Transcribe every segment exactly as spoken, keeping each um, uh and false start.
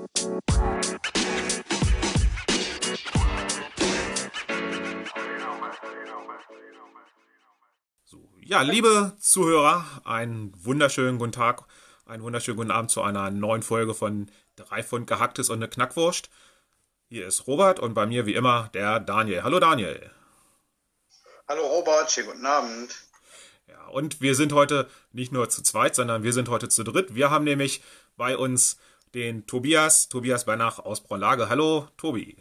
So, ja, liebe Zuhörer, einen wunderschönen guten Tag, einen wunderschönen guten Abend zu einer neuen Folge von Drei Pfund Gehacktes und eine Knackwurst. Hier ist Robert und bei mir wie immer der Daniel. Hallo Daniel. Hallo Robert, schönen guten Abend. Ja, und wir sind heute nicht nur zu zweit, sondern wir sind heute zu dritt. Wir haben nämlich bei uns den Tobias, Tobias Bernach aus Braunlage. Hallo Tobi.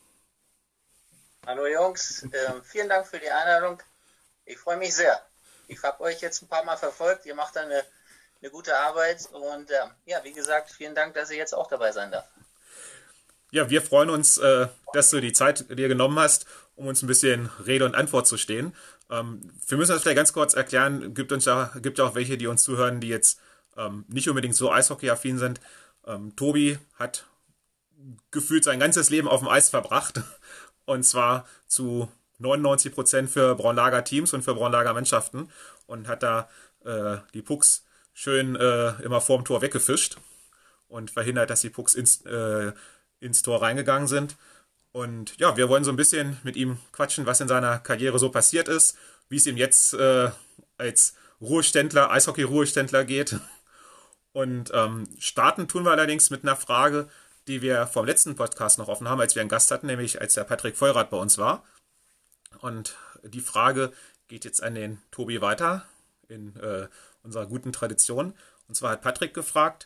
Hallo Jungs, äh, vielen Dank für die Einladung. Ich freue mich sehr. Ich habe euch jetzt ein paar Mal verfolgt. Ihr macht eine, eine gute Arbeit. Und äh, ja, wie gesagt, vielen Dank, dass ich jetzt auch dabei sein darf. Ja, wir freuen uns, äh, dass du die Zeit dir genommen hast, um uns ein bisschen Rede und Antwort zu stehen. Ähm, wir müssen das vielleicht ganz kurz erklären. Gibt uns ja, gibt ja auch welche, die uns zuhören, die jetzt ähm, nicht unbedingt so eishockey-affin sind. Ähm, Tobi hat gefühlt sein ganzes Leben auf dem Eis verbracht. Und zwar zu neunundneunzig Prozent für Braunlager Teams und für Braunlager Mannschaften und hat da äh, die Pucks schön äh, immer vorm Tor weggefischt und verhindert, dass die Pucks ins, äh, ins Tor reingegangen sind. Und ja, wir wollen so ein bisschen mit ihm quatschen, was in seiner Karriere so passiert ist, wie es ihm jetzt äh, als Ruheständler, Eishockey-Ruheständler geht. Und ähm, starten tun wir allerdings mit einer Frage, die wir vom letzten Podcast noch offen haben, als wir einen Gast hatten, nämlich als der Patrick Feurath bei uns war. Und die Frage geht jetzt an den Tobi weiter in äh, unserer guten Tradition. Und zwar hat Patrick gefragt.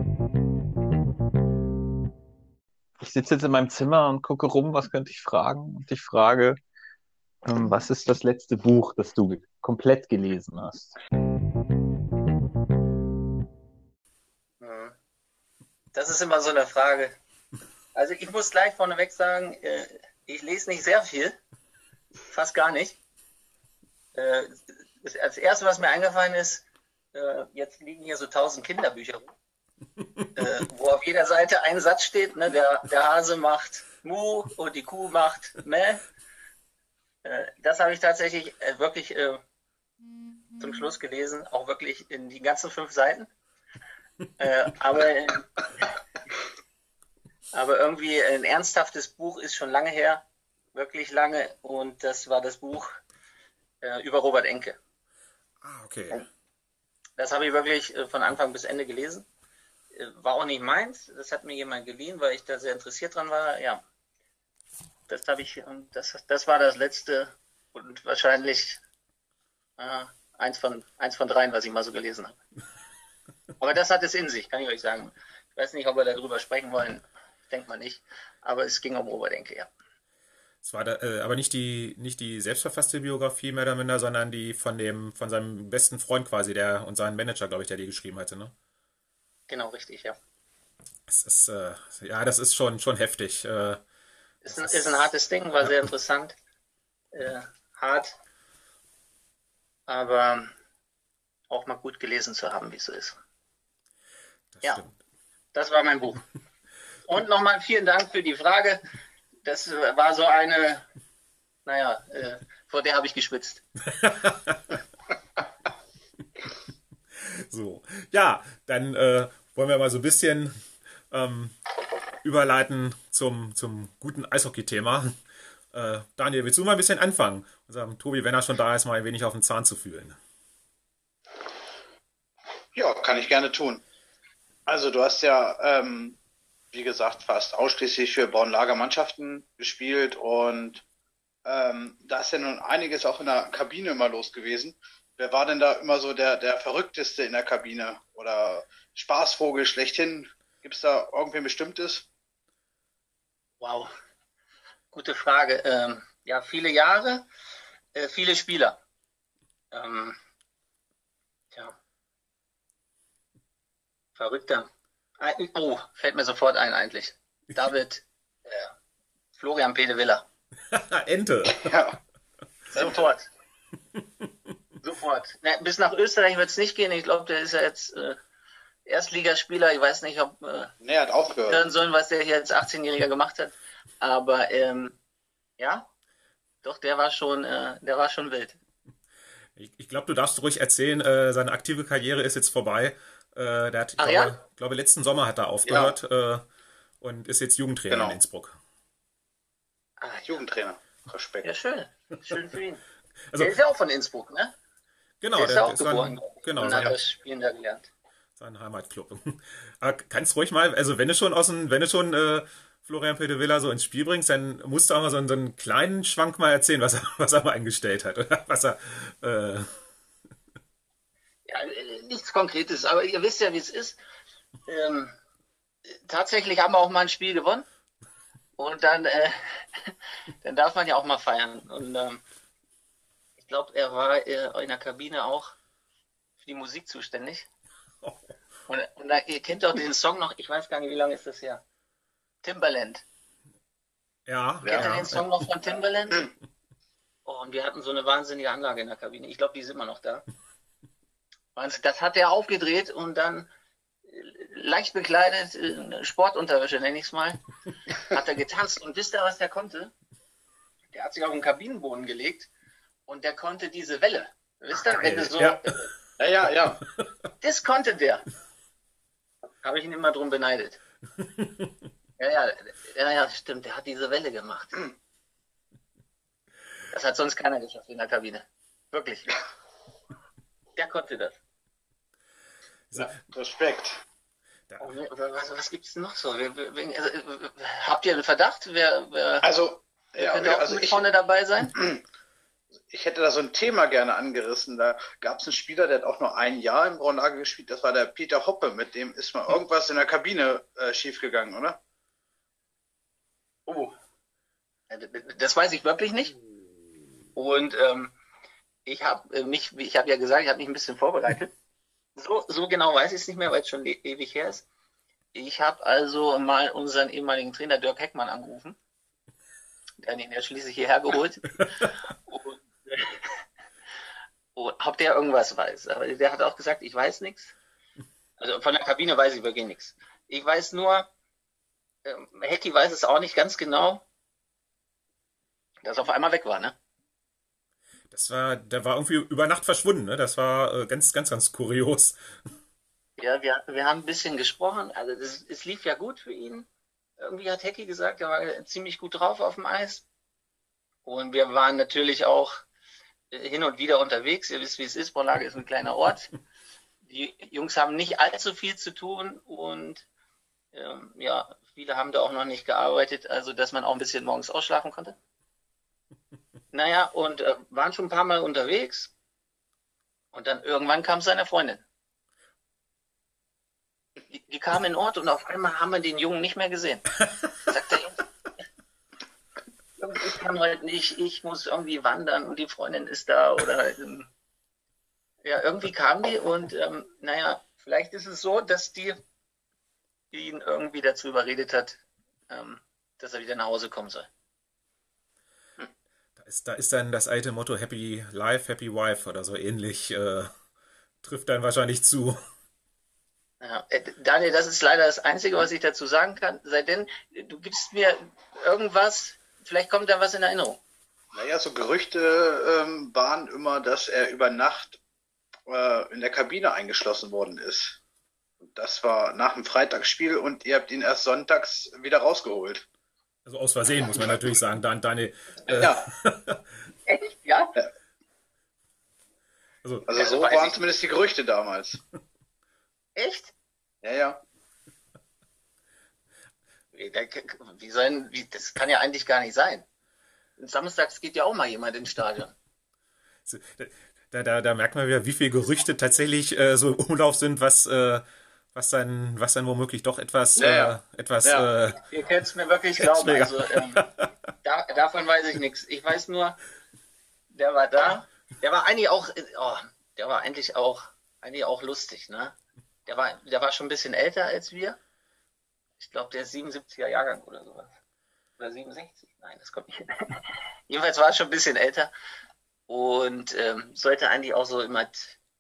Ich sitze jetzt in meinem Zimmer und gucke rum, was könnte ich fragen? Und ich frage, ähm, was ist das letzte Buch, das du ge- komplett gelesen hast? Das ist immer so eine Frage. Also ich muss gleich vorneweg sagen, äh, ich lese nicht sehr viel. Fast gar nicht. Äh, das, als erstes, was mir eingefallen ist, äh, jetzt liegen hier so tausend Kinderbücher rum, äh, wo auf jeder Seite ein Satz steht, ne, der, der Hase macht Mu und die Kuh macht Meh. Äh, das habe ich tatsächlich äh, wirklich äh, zum Schluss gelesen, auch wirklich in die ganzen fünf Seiten. Äh, aber, äh, aber irgendwie ein ernsthaftes Buch ist schon lange her. Wirklich lange, und das war das Buch äh, über Robert Enke. Ah, okay. Das habe ich wirklich äh, von Anfang bis Ende gelesen. Äh, war auch nicht meins, das hat mir jemand geliehen, weil ich da sehr interessiert dran war. Ja, das habe ich, das, das war das letzte und wahrscheinlich äh, eins von eins von dreien, was ich mal so gelesen habe. Aber das hat es in sich, kann ich euch sagen. Ich weiß nicht, ob wir darüber sprechen wollen, denkt man nicht. Aber es ging um Robert Enke, ja. Es war da, äh, aber nicht die, nicht die selbstverfasste Biografie mehr oder minder, sondern die von dem, von seinem besten Freund quasi, der und seinem Manager, glaube ich, der die geschrieben hatte, ne? Genau, richtig, ja. Es ist, äh, ja, das ist schon, schon heftig. Äh, Ist ein, ist ein hartes Ding, war sehr interessant. Äh, hart. Aber auch mal gut gelesen zu haben, wie es so ist. das Ja, stimmt. das war mein Buch. Und nochmal vielen Dank für die Frage. Das äh, war so eine, naja, äh, vor der habe ich geschwitzt. So, ja, dann äh, wollen wir mal so ein bisschen ähm, überleiten zum, zum guten Eishockey-Thema. Äh, Daniel, willst du mal ein bisschen anfangen? Und sagen, Tobi, wenn er schon da ist, mal ein wenig auf den Zahn zu fühlen. Ja, kann ich gerne tun. Also du hast ja, ähm, wie gesagt, fast ausschließlich für Braunlager Mannschaften gespielt und ähm, da ist ja nun einiges auch in der Kabine immer los gewesen. Wer war denn da immer so der, der Verrückteste in der Kabine oder Spaßvogel schlechthin? Gibt es da irgendwen Bestimmtes? Wow, gute Frage. Ähm, ja, viele Jahre, äh, viele Spieler. Ähm, ja, verrückter. Ein- Oh, fällt mir sofort ein eigentlich. David, äh, Florian Pedevilla. Ente. Ja, Sofort. Sofort. Ne, bis nach Österreich wird es nicht gehen. Ich glaube, der ist ja jetzt äh, Erstligaspieler. Ich weiß nicht, ob äh, nee, hat aufgehört. hören sollen, was der hier als achtzehn-Jähriger gemacht hat. Aber ähm, ja, doch, der war schon, äh, der war schon wild. Ich, ich glaube, du darfst ruhig erzählen, äh, seine aktive Karriere ist jetzt vorbei. Äh, der hat, ich Ach glaube, ja? glaube, letzten Sommer hat er aufgehört. Äh, und ist jetzt Jugendtrainer Genau. in Innsbruck. Ah, ja. Jugendtrainer. Respekt. Ja, schön. Schön für ihn. Also, Der ist ja auch von Innsbruck, ne? genau, Der ist der, ja der auch ist sein, geboren. genau, Und hat sein, das Spielen da gelernt. sein Heimatclub. Aber kannst ruhig mal, also wenn du schon aus dem, wenn du schon äh, Florian Pedevilla so ins Spiel bringst, dann musst du auch mal so einen, so einen kleinen Schwank mal erzählen, was er, was er mal eingestellt hat. Oder was er, äh, Ja, äh, nichts Konkretes, aber ihr wisst ja, wie es ist. Ähm, tatsächlich haben wir auch mal ein Spiel gewonnen. Und dann, äh, dann darf man ja auch mal feiern. Und ähm, ich glaube, er war äh, in der Kabine auch für die Musik zuständig. Und, und da, ihr kennt doch den Song noch, ich weiß gar nicht, wie lange ist das her? Timbaland. ja, Kennt ihr ja, den Song noch von Timbaland? Oh, und wir hatten so eine wahnsinnige Anlage in der Kabine. Ich glaube, die ist immer noch da. Und das hat er aufgedreht und dann äh, leicht bekleidet, äh, Sportunterwäsche nenne ich es mal, hat er getanzt. Und wisst ihr, was der konnte? Der hat sich auf den Kabinenboden gelegt und der konnte diese Welle. Wisst ihr, wenn du so, Ja. Ja, ja, ja. das konnte der. Habe ich ihn immer drum beneidet. Ja, ja, ja, ja, stimmt, der hat diese Welle gemacht. Das hat sonst keiner geschafft in der Kabine. Wirklich. Der konnte das. So, Respekt. da, Oh, oder was, was gibt es noch so? Wer- wer- wer- also, äh, habt ihr einen Verdacht? Wer, wer, Also, wer ja, könnte auch also mit ich, vorne dabei sein? ich hätte da so ein Thema gerne angerissen. Da gab es einen Spieler, der hat auch nur ein Jahr im Braunlage gespielt. Das war der Peter Hoppe. Mit dem ist mal irgendwas in der Kabine äh, schiefgegangen, oder? Oh. Das weiß ich wirklich nicht. Und ähm, ich habe mich, ich habe ja gesagt, ich habe mich ein bisschen vorbereitet. So, so genau weiß ich es nicht mehr, weil es schon e- ewig her ist. Ich habe also mal unseren ehemaligen Trainer Dirk Heckmann angerufen. Der hat ihn ja schließlich hierher geholt. Und, äh, und ob der irgendwas weiß. Aber der hat auch gesagt, ich weiß nichts. Also von der Kabine weiß ich wirklich nichts. Ich weiß nur, ähm, Hecki weiß es auch nicht ganz genau, dass er auf einmal weg war, ne? das war, der war irgendwie über Nacht verschwunden, ne? Das war äh, ganz, ganz, ganz kurios. Ja, wir, wir haben ein bisschen gesprochen. Also es, es lief ja gut für ihn. Irgendwie hat Hecki gesagt, er war ziemlich gut drauf auf dem Eis. Und wir waren natürlich auch äh, hin und wieder unterwegs. Ihr wisst, wie es ist. Braunlage ist ein kleiner Ort. Die Jungs haben nicht allzu viel zu tun und ähm, ja, viele haben da auch noch nicht gearbeitet, also dass man auch ein bisschen morgens ausschlafen konnte. Naja, und äh, waren schon ein paar Mal unterwegs und dann irgendwann kam seine Freundin. Die, die kam in den Ort und auf einmal haben wir den Jungen nicht mehr gesehen. Sagt der Junge, irgendwie kann heute nicht, ich muss irgendwie wandern und die Freundin ist da oder ähm, ja, irgendwie kam die und ähm, naja, vielleicht ist es so, dass die ihn irgendwie dazu überredet hat, ähm, dass er wieder nach Hause kommen soll. Da ist, da ist dann das alte Motto Happy Life, Happy Wife oder so ähnlich. Äh, trifft dann wahrscheinlich zu. Ja, äh, Daniel, das ist leider das Einzige, was ich dazu sagen kann. Seitdem, du gibst mir irgendwas, vielleicht kommt da was in Erinnerung. Naja, so Gerüchte ähm, waren immer, dass er über Nacht äh, in der Kabine eingeschlossen worden ist. Und das war nach dem Freitagsspiel und ihr habt ihn erst sonntags wieder rausgeholt. Also aus Versehen, muss man natürlich sagen. Dan, deine, äh, Ja, Echt? Ja? also, also Ja, so weiß waren ich. zumindest die Gerüchte damals. Echt? Ja, ja. Wie, da- wie sollen, wie, das kann ja eigentlich gar nicht sein. Samstags geht ja auch mal jemand ins Stadion. da, da, da merkt man wieder, wie viele Gerüchte tatsächlich äh, so im Umlauf sind, was, äh, was, dann, was dann womöglich doch etwas, Ja, ja. äh, etwas Ja. äh, Ihr könnt es mir wirklich glauben. Schläger. Also, ähm, da, davon weiß ich nichts. Ich weiß nur, der war da. Der war eigentlich auch, oh, der war eigentlich auch, eigentlich auch lustig, ne? Der war, der war schon ein bisschen älter als wir. Ich glaube, der ist siebenundsiebziger Jahrgang oder sowas. Oder siebenundsechzig? Nein, das kommt nicht hin. Jedenfalls war er schon ein bisschen älter und ähm, sollte eigentlich auch so immer,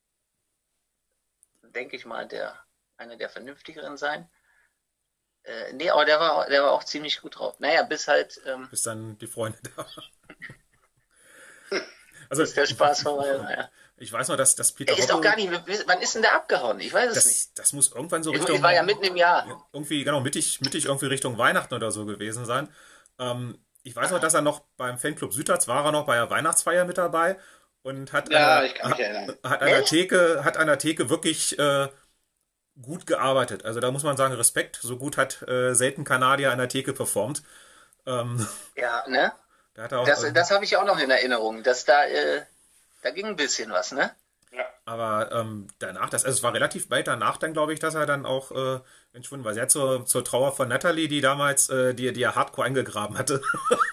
denke ich mal, der einer der vernünftigeren sein. Äh, nee, aber der war, der war auch ziemlich gut drauf. Naja, bis halt, ähm, bis dann die Freunde da waren. Also, bis der Spaß vorbei war. Ja. Ich weiß noch, dass, dass Peter Er ist doch Hobbe, gar nicht, wann ist denn der abgehauen? Ich weiß es nicht. das, das muss irgendwann so Ich, Richtung, ich war ja mitten im Jahr. irgendwie, genau, mittig, mittig irgendwie Richtung Weihnachten oder so gewesen sein. Ähm, ich weiß noch, dass er noch beim Fanclub Südharz war, er noch bei der Weihnachtsfeier mit dabei und hat, Ja, an ich kann der, mich erinnern. hat, an der Echt? Theke, hat an der Theke wirklich äh, gut gearbeitet. Also da muss man sagen, Respekt. So gut hat äh, selten Kanadier an der Theke performt. Ähm, Ja, ne? da hat er auch, Das, äh, das habe ich auch noch in Erinnerung, dass da, äh, da ging ein bisschen was, ne? Ja. aber ähm, danach, das, also es war relativ bald danach dann, glaube ich, dass er dann auch äh, entschwunden war. Sehr zur, zur Trauer von Natalie, die damals, äh, die, die er hardcore eingegraben hatte.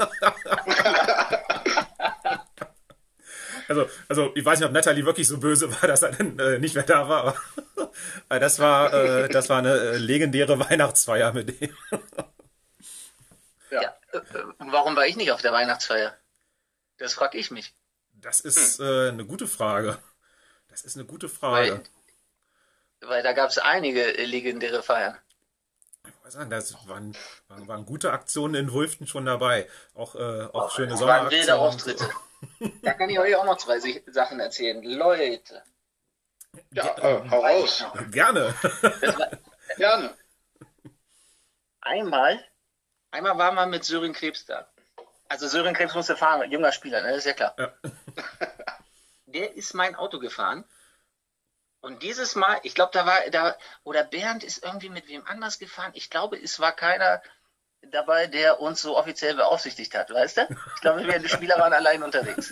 Also, also ich weiß nicht, ob Natalie wirklich so böse war, dass er dann äh, nicht mehr da war, aber aber das war, äh, das war eine äh, legendäre Weihnachtsfeier mit dem. Ja. Ja. Äh, äh, und warum war ich nicht auf der Weihnachtsfeier? Das frage ich mich. Das ist äh, eine gute Frage. Das ist eine gute Frage. Weil, weil da gab es einige äh, legendäre Feiern. Ich weiß nicht, das waren, waren, waren gute Aktionen in Wulften schon dabei. Auch, äh, auch schöne Das waren wilde Sommeraktionen. Auftritte. Da kann ich euch auch noch zwei sich- Sachen erzählen. Leute. Ja, äh, hau raus. Gerne. Das war, Gerne. einmal, einmal war man mit Sören Krebs da. Also Sören Krebs musste fahren, junger Spieler, ne? Das ist ja klar. Ja. Der ist mein Auto gefahren. Und dieses Mal, ich glaube, da war, da, oder Bernd ist irgendwie mit wem anders gefahren. Ich glaube, es war keiner dabei, der uns so offiziell beaufsichtigt hat, weißt du? Ich glaube, wir die Spieler waren allein unterwegs.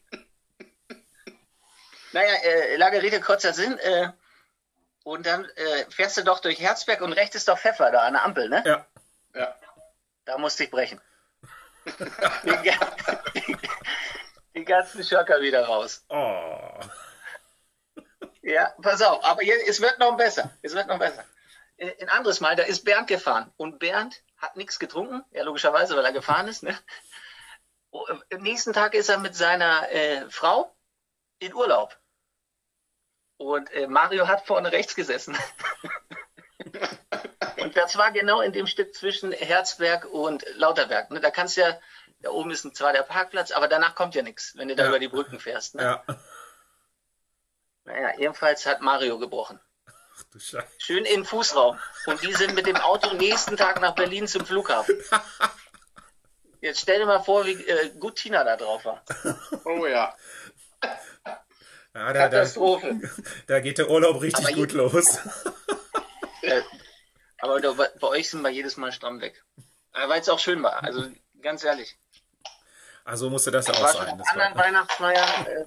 Naja, äh, lange Rede, kurzer Sinn. Äh, und dann äh, fährst du doch durch Herzberg und rechts ist doch Pfeffer da an der Ampel, ne? Ja. Ja. Da musste ich brechen. die, ga- die, die ganzen Schocker wieder raus. Oh. Ja, pass auf, aber hier, es wird noch besser. Es wird noch besser. Äh, Ein anderes Mal, da ist Bernd gefahren. Und Bernd hat nichts getrunken. Ja, logischerweise, weil er gefahren ist. Ne? Oh, äh, Am nächsten Tag ist er mit seiner äh, Frau in Urlaub. Und äh, Mario hat vorne rechts gesessen. Und das war genau in dem Stück zwischen Herzberg und Lauterberg. Ne? Da kannst du ja, da oben ist zwar der Parkplatz, aber danach kommt ja nichts, wenn du da Ja. über die Brücken fährst. Ne? Ja. Naja, jedenfalls hat Mario gebrochen. Ach du Scheiße. Schön in den Fußraum. Und die sind mit dem Auto nächsten Tag nach Berlin zum Flughafen. Jetzt stell dir mal vor, wie äh, gut Tina da drauf war. Oh ja. Ja, da, da, Katastrophe. da geht der Urlaub richtig Aber gut los. Äh, aber da, bei bei euch sind wir jedes Mal stramm weg. Aber weil es auch schön war. Also ganz ehrlich. Also musste das ja Ich auch war schon sein. auf Das anderen war, Weihnachtsfeiern. Äh,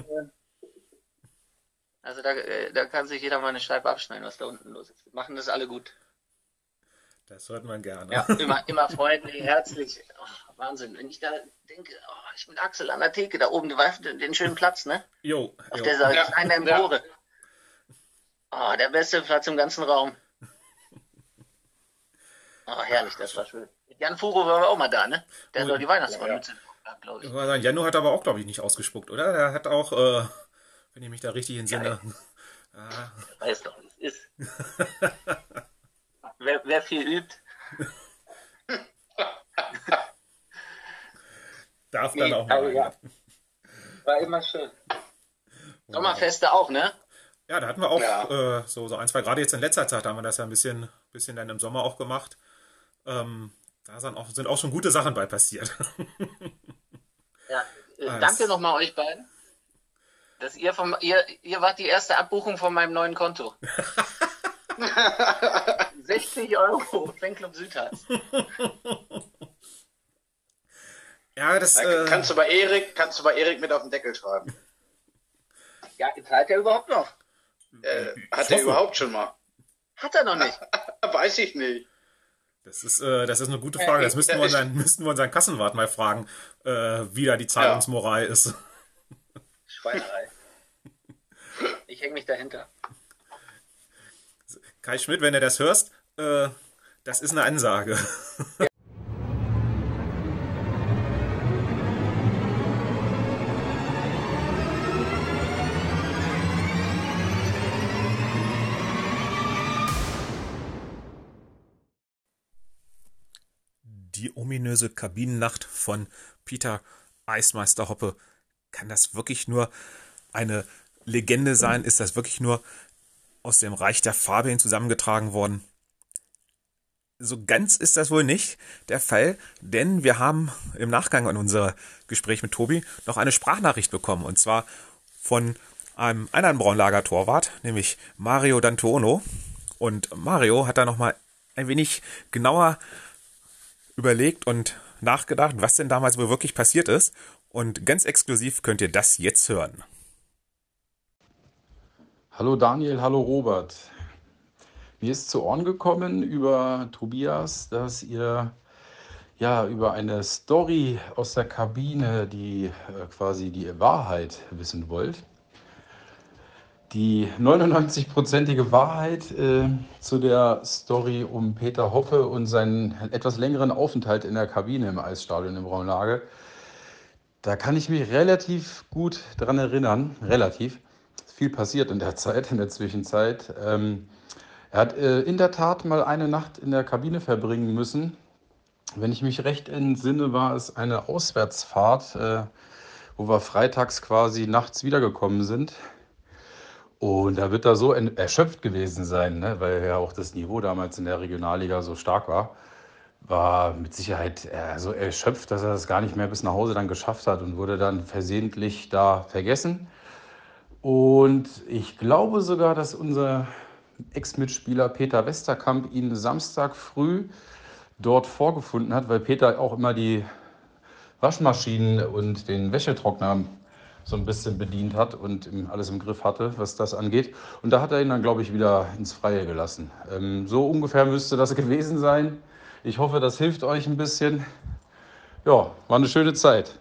also da, äh, da kann sich jeder mal eine Scheibe abschneiden, was da unten los ist. Machen das alle gut. das hört man gerne. Ja, immer, immer freundlich, herzlich. Oh, Wahnsinn. Wenn ich da denke, oh, ich bin Axel an der Theke, da oben, du weißt, den schönen Platz, ne? Jo, Auf jo. dieser Ja, kleinen ja. Empore. Oh, der beste Platz im ganzen Raum. Oh, herrlich, das war schön. Jan Furo war auch mal da, ne? Der hat Oh, doch die Weihnachtsmannmütze gehabt, glaube Ich ich. muss sagen, Janno hat aber auch, glaube ich, nicht ausgespuckt, oder? Der hat auch, äh, wenn ich mich da richtig entsinne. Ah, Weiß doch, wie es ist. wer, wer viel übt, darf Nee, dann auch mal. also ja. rein. war immer schön. Sommerfeste auch, ne? Ja, da hatten wir auch Ja. äh, so, so ein, zwei, gerade jetzt in letzter Zeit haben wir das ja ein bisschen, bisschen dann im Sommer auch gemacht. Ähm, da sind auch, sind auch schon gute Sachen bei passiert. Ja, äh, Ah, danke das- nochmal euch beiden. Dass ihr vom, ihr, ihr wart die erste Abbuchung von meinem neuen Konto. sechzig Euro, Fanclub Südharz. Ja, das, Da äh, kannst du bei Erik, kannst du bei Erik mit auf den Deckel schreiben. Ja, zahlt er überhaupt noch? Äh, ich hat er hoffe. überhaupt schon mal? Hat er noch nicht. Weiß ich nicht. das ist, äh, das ist eine gute Frage. Das ich- müssten wir ich- unseren, müssten wir unseren Kassenwart mal fragen, äh, wie da die Zahlungsmoral ist. Schweinerei. Ich hänge mich dahinter. Kai Schmidt, wenn du das hörst, äh, das ist eine Ansage. Die ominöse Kabinennacht von Peter Eismeister Hoppe. Kann das wirklich nur eine Legende sein? Ist das wirklich nur aus dem Reich der Fabeln zusammengetragen worden? So ganz ist das wohl nicht der Fall, denn wir haben im Nachgang an unser Gespräch mit Tobi noch eine Sprachnachricht bekommen, und zwar von einem anderen Braunlager-Torwart, nämlich Mario D'Antuono. Und Mario hat da nochmal ein wenig genauer überlegt und nachgedacht, was denn damals wohl wirklich passiert ist. Und ganz exklusiv könnt ihr das jetzt hören. Hallo Daniel, hallo Robert. Mir ist zu Ohren gekommen über Tobias, dass ihr ja über eine Story aus der Kabine, die äh, quasi die Wahrheit wissen wollt. Die neunundneunzig-prozentige Wahrheit äh, zu der Story um Peter Hoppe und seinen etwas längeren Aufenthalt in der Kabine im Eisstadion im Braunlage. Da kann ich mich relativ gut dran erinnern, relativ. Es ist viel passiert in der Zeit, in der Zwischenzeit. Ähm, er hat äh, in der Tat mal eine Nacht in der Kabine verbringen müssen. Wenn ich mich recht entsinne, war es eine Auswärtsfahrt, äh, wo wir freitags quasi nachts wiedergekommen sind. Und da wird er so erschöpft gewesen sein, ne? Weil ja auch das Niveau damals in der Regionalliga so stark war. War mit Sicherheit äh, so erschöpft, dass er das gar nicht mehr bis nach Hause dann geschafft hat und wurde dann versehentlich da vergessen. Und ich glaube sogar, dass unser Ex-Mitspieler Peter Westerkamp ihn Samstag früh dort vorgefunden hat, weil Peter auch immer die Waschmaschinen und den Wäschetrockner so ein bisschen bedient hat und alles im Griff hatte, was das angeht. Und da hat er ihn dann, glaube ich, wieder ins Freie gelassen. Ähm, so ungefähr müsste das gewesen sein. Ich hoffe, das hilft euch ein bisschen. Ja, war eine schöne Zeit.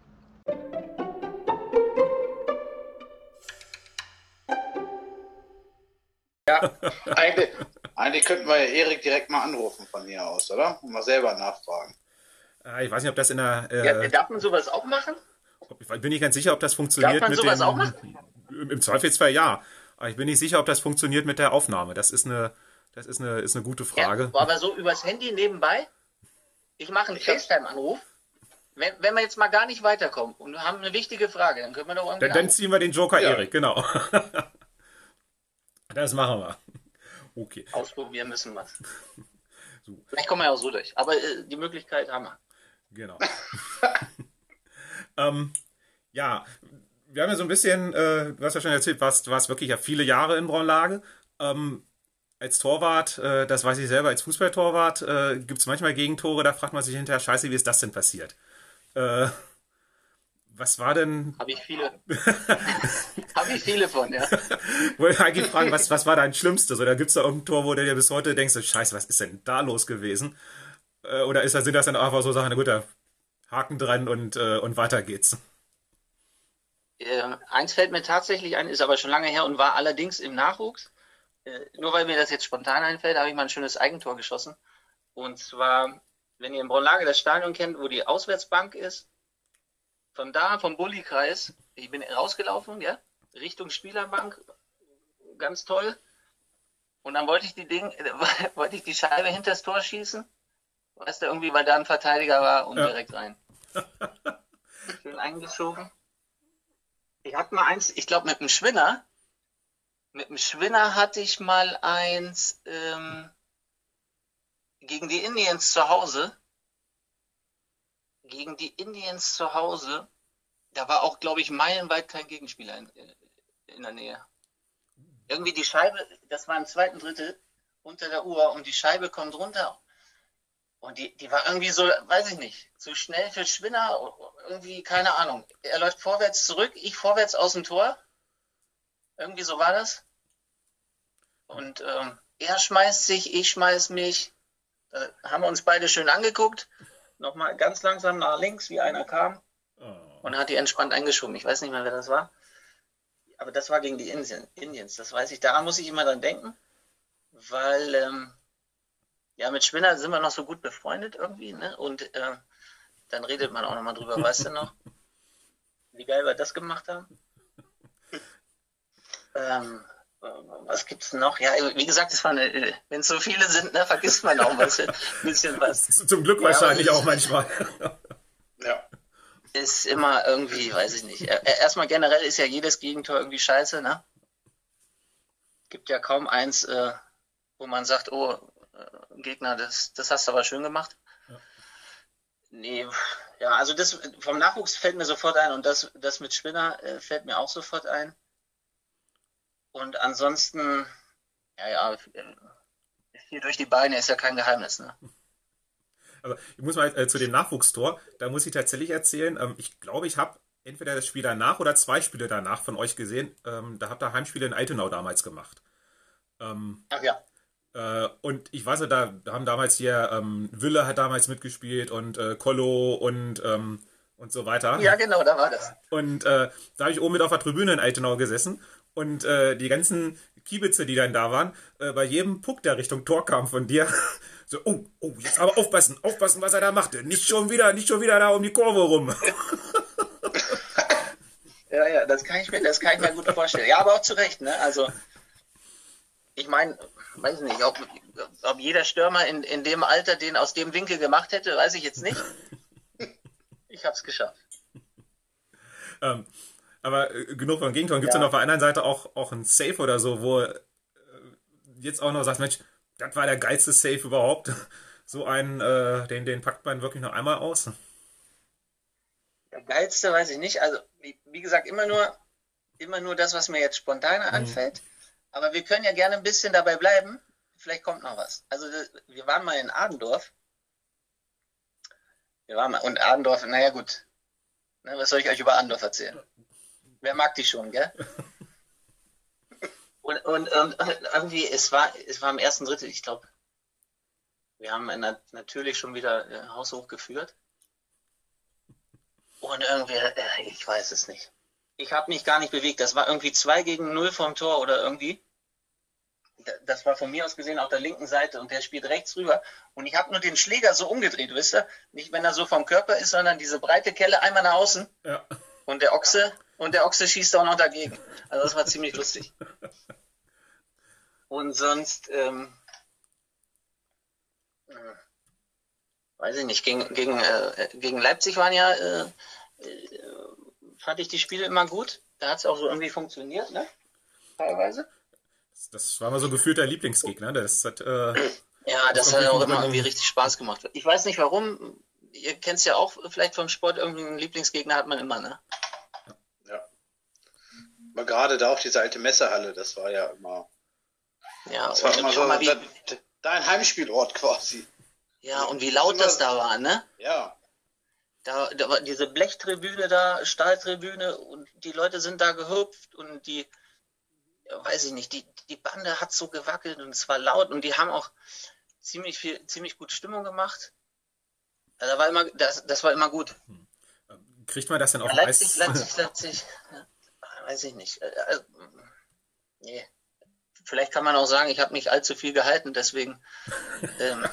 Ja, eigentlich, eigentlich könnten wir ja Erik direkt mal anrufen von hier aus, oder? Und mal selber nachfragen. Äh, ich weiß nicht, ob das in der... Äh, Ja, darf man sowas auch machen? Ich bin nicht ganz sicher, ob das funktioniert. Darf man mit sowas dem, auch machen? Im Zweifelsfall ja. Aber ich bin nicht sicher, ob das funktioniert mit der Aufnahme. Das ist eine, das ist eine, ist eine gute Frage. Ja, aber so übers Handy nebenbei? Ich mache einen Ich hab- FaceTime-Anruf. Wenn, wenn wir jetzt mal gar nicht weiterkommen und wir haben eine wichtige Frage, dann können wir doch irgendwie Dann, dann anrufen. ziehen wir den Joker Ja. Erik, genau. Das machen wir. Okay. Ausprobieren müssen wir. Vielleicht kommen wir ja auch so durch. Aber äh, die Möglichkeit haben wir. Genau. ähm, ja, wir haben ja so ein bisschen, äh, du hast ja schon erzählt, warst, warst wirklich ja viele Jahre in Braunlage. Ähm, als Torwart, äh, das weiß ich selber, als Fußballtorwart, äh, gibt es manchmal Gegentore, da fragt man sich hinterher, scheiße, wie ist das denn passiert? Äh, was war denn, Habe ich viele. Habe ich viele von, ja. wollte ich eigentlich fragen, was, was war dein Schlimmstes? Oder gibt es da irgendein Tor, wo du dir bis heute denkst, scheiße, was ist denn da los gewesen? Äh, oder ist das, sind das dann einfach so Sachen, na gut, da Haken dran und, äh, und weiter geht's? Äh, eins fällt mir tatsächlich ein, ist aber schon lange her und war allerdings im Nachwuchs. Äh, nur weil mir das jetzt spontan einfällt, habe ich mal ein schönes Eigentor geschossen. Und zwar, wenn ihr in Braunlage das Stadion kennt, wo die Auswärtsbank ist, von da, vom Bulli-Kreis, ich bin rausgelaufen, ja, Richtung Spielerbank, ganz toll. Und dann wollte ich die Ding, äh, wollte ich die Scheibe hinter das Tor schießen. Weißt du, irgendwie, weil da ein Verteidiger war und Ja. direkt rein. Schön eingeschoben. Ich hatte mal eins, ich glaube mit dem Schwinner. Mit dem Schwinner hatte ich mal eins ähm, gegen die Indians zu Hause. Gegen die Indians zu Hause. Da war auch, glaube ich, meilenweit kein Gegenspieler in, in der Nähe. Irgendwie die Scheibe, das war im zweiten Drittel unter der Uhr und die Scheibe kommt runter. Und die, die war irgendwie so, weiß ich nicht, zu schnell für Schwinner, irgendwie, keine Ahnung. Er läuft vorwärts zurück, ich vorwärts aus dem Tor. Irgendwie so war das. Und ähm, er schmeißt sich, ich schmeiß mich. Da haben wir uns beide schön angeguckt. Nochmal ganz langsam nach links, wie einer kam. Und hat die entspannt eingeschoben. Ich weiß nicht mehr, wer das war. Aber das war gegen die Indien, Indians, das weiß ich. Daran muss ich immer dran denken. Weil... Ähm, ja, mit Schwinner sind wir noch so gut befreundet irgendwie, ne? Und äh, dann redet man auch nochmal drüber, weißt du noch? Wie geil wir das gemacht haben. ähm, äh, was gibt's noch? Ja, wie gesagt, es waren, äh, wenn es so viele sind, ne, vergisst man auch ein bisschen, bisschen was. Zum Glück Ja, wahrscheinlich aber- auch manchmal. Ja. ist immer irgendwie, weiß ich nicht. Erstmal generell ist ja jedes Gegentor irgendwie scheiße, ne? Gibt ja kaum eins, äh, wo man sagt, oh, äh, Gegner, das, das hast du aber schön gemacht. Ja. Nee, ja, also das vom Nachwuchs fällt mir sofort ein und das, das mit Spinner äh, fällt mir auch sofort ein. Und ansonsten, ja, ja, hier durch die Beine ist ja kein Geheimnis, ne? Also ich muss mal äh, zu dem Nachwuchstor, da muss ich tatsächlich erzählen, ähm, ich glaube, ich habe entweder das Spiel danach oder zwei Spiele danach von euch gesehen. Ähm, da habt ihr Heimspiele in Altenau damals gemacht. Ähm, Ach ja. äh, und ich weiß, da haben damals hier, ähm, Wille hat damals mitgespielt und äh, Kollo und, ähm, und so weiter. Ja, genau, da war das. Und äh, da habe ich oben mit auf der Tribüne in Altenau gesessen und äh, die ganzen Kiebitze, die dann da waren, äh, bei jedem Puck, der Richtung Tor kam von dir, so, oh, oh, jetzt aber aufpassen, aufpassen, was er da machte. Nicht schon wieder, nicht schon wieder da um die Kurve rum. Ja, ja, das kann ich mir, das kann ich mir gut vorstellen. Ja, aber auch zu Recht, ne? Also, ich meine, weiß nicht, ob, ob jeder Stürmer in, in dem Alter den aus dem Winkel gemacht hätte, weiß ich jetzt nicht. Ich hab's geschafft. ähm, aber äh, genug von Gegentoren. Gibt es Ja. denn auf der anderen Seite auch, auch ein Safe oder so, wo äh, jetzt auch noch sagst, Mensch, das war der geilste Safe überhaupt. So einen, äh, den, den packt man wirklich noch einmal aus. Der geilste weiß ich nicht. Also, wie, wie gesagt, immer nur, immer nur das, was mir jetzt spontan anfällt. Aber wir können ja gerne ein bisschen dabei bleiben. Vielleicht kommt noch was. Also, das, wir waren mal in Adendorf. Wir waren mal, und Adendorf, naja, gut. Na, was soll ich euch über Adendorf erzählen? Wer mag die schon, gell? Und, und, und irgendwie, es war, es war im ersten Drittel, ich glaube, wir haben na- natürlich schon wieder äh, haushoch geführt. Und irgendwie, äh, ich weiß es nicht. Ich habe mich gar nicht bewegt. Das war irgendwie zwei gegen null vom Tor oder irgendwie. Da- Das war von mir aus gesehen auf der linken Seite und der spielt rechts rüber. Und ich habe nur den Schläger so umgedreht, wisst ihr? Nicht, wenn er so vom Körper ist, sondern diese breite Kelle einmal nach außen. Ja. Und der Ochse, und der Ochse schießt auch noch dagegen. Also das war ziemlich lustig. Und sonst, ähm, äh, weiß ich nicht, gegen, gegen, äh, gegen Leipzig waren ja, äh, äh, fand ich die Spiele immer gut. Da hat es auch so irgendwie funktioniert, ne? Teilweise. Das, das war mal so gefühlt der Lieblingsgegner. Das hat, äh, Ja, das Das hat war auch wirklich immer gut. irgendwie richtig Spaß gemacht. Ich weiß nicht warum. Ihr kennt es ja auch vielleicht vom Sport, irgendeinen Lieblingsgegner hat man immer, ne? Ja. Aber gerade da auf dieser alte Messehalle, das war ja immer, Ja, das war und, immer und so mal wie, de- de- dein Heimspielort quasi. ja, und wie laut das da war, ne? Ja, Da, da war diese Blechtribüne da, Stahltribüne und die Leute sind da gehüpft und die, ja, weiß ich nicht, die, die Bande hat so gewackelt und es war laut und die haben auch ziemlich viel, ziemlich gut Stimmung gemacht. Also da war immer, das, das war immer gut. kriegt man das denn auf Ja, dem Leipzig, Eis? Leipzig, Leipzig, ja, weiß ich nicht. Äh, Also, nee. Vielleicht kann man auch sagen, ich habe nicht allzu viel gehalten, deswegen, ähm,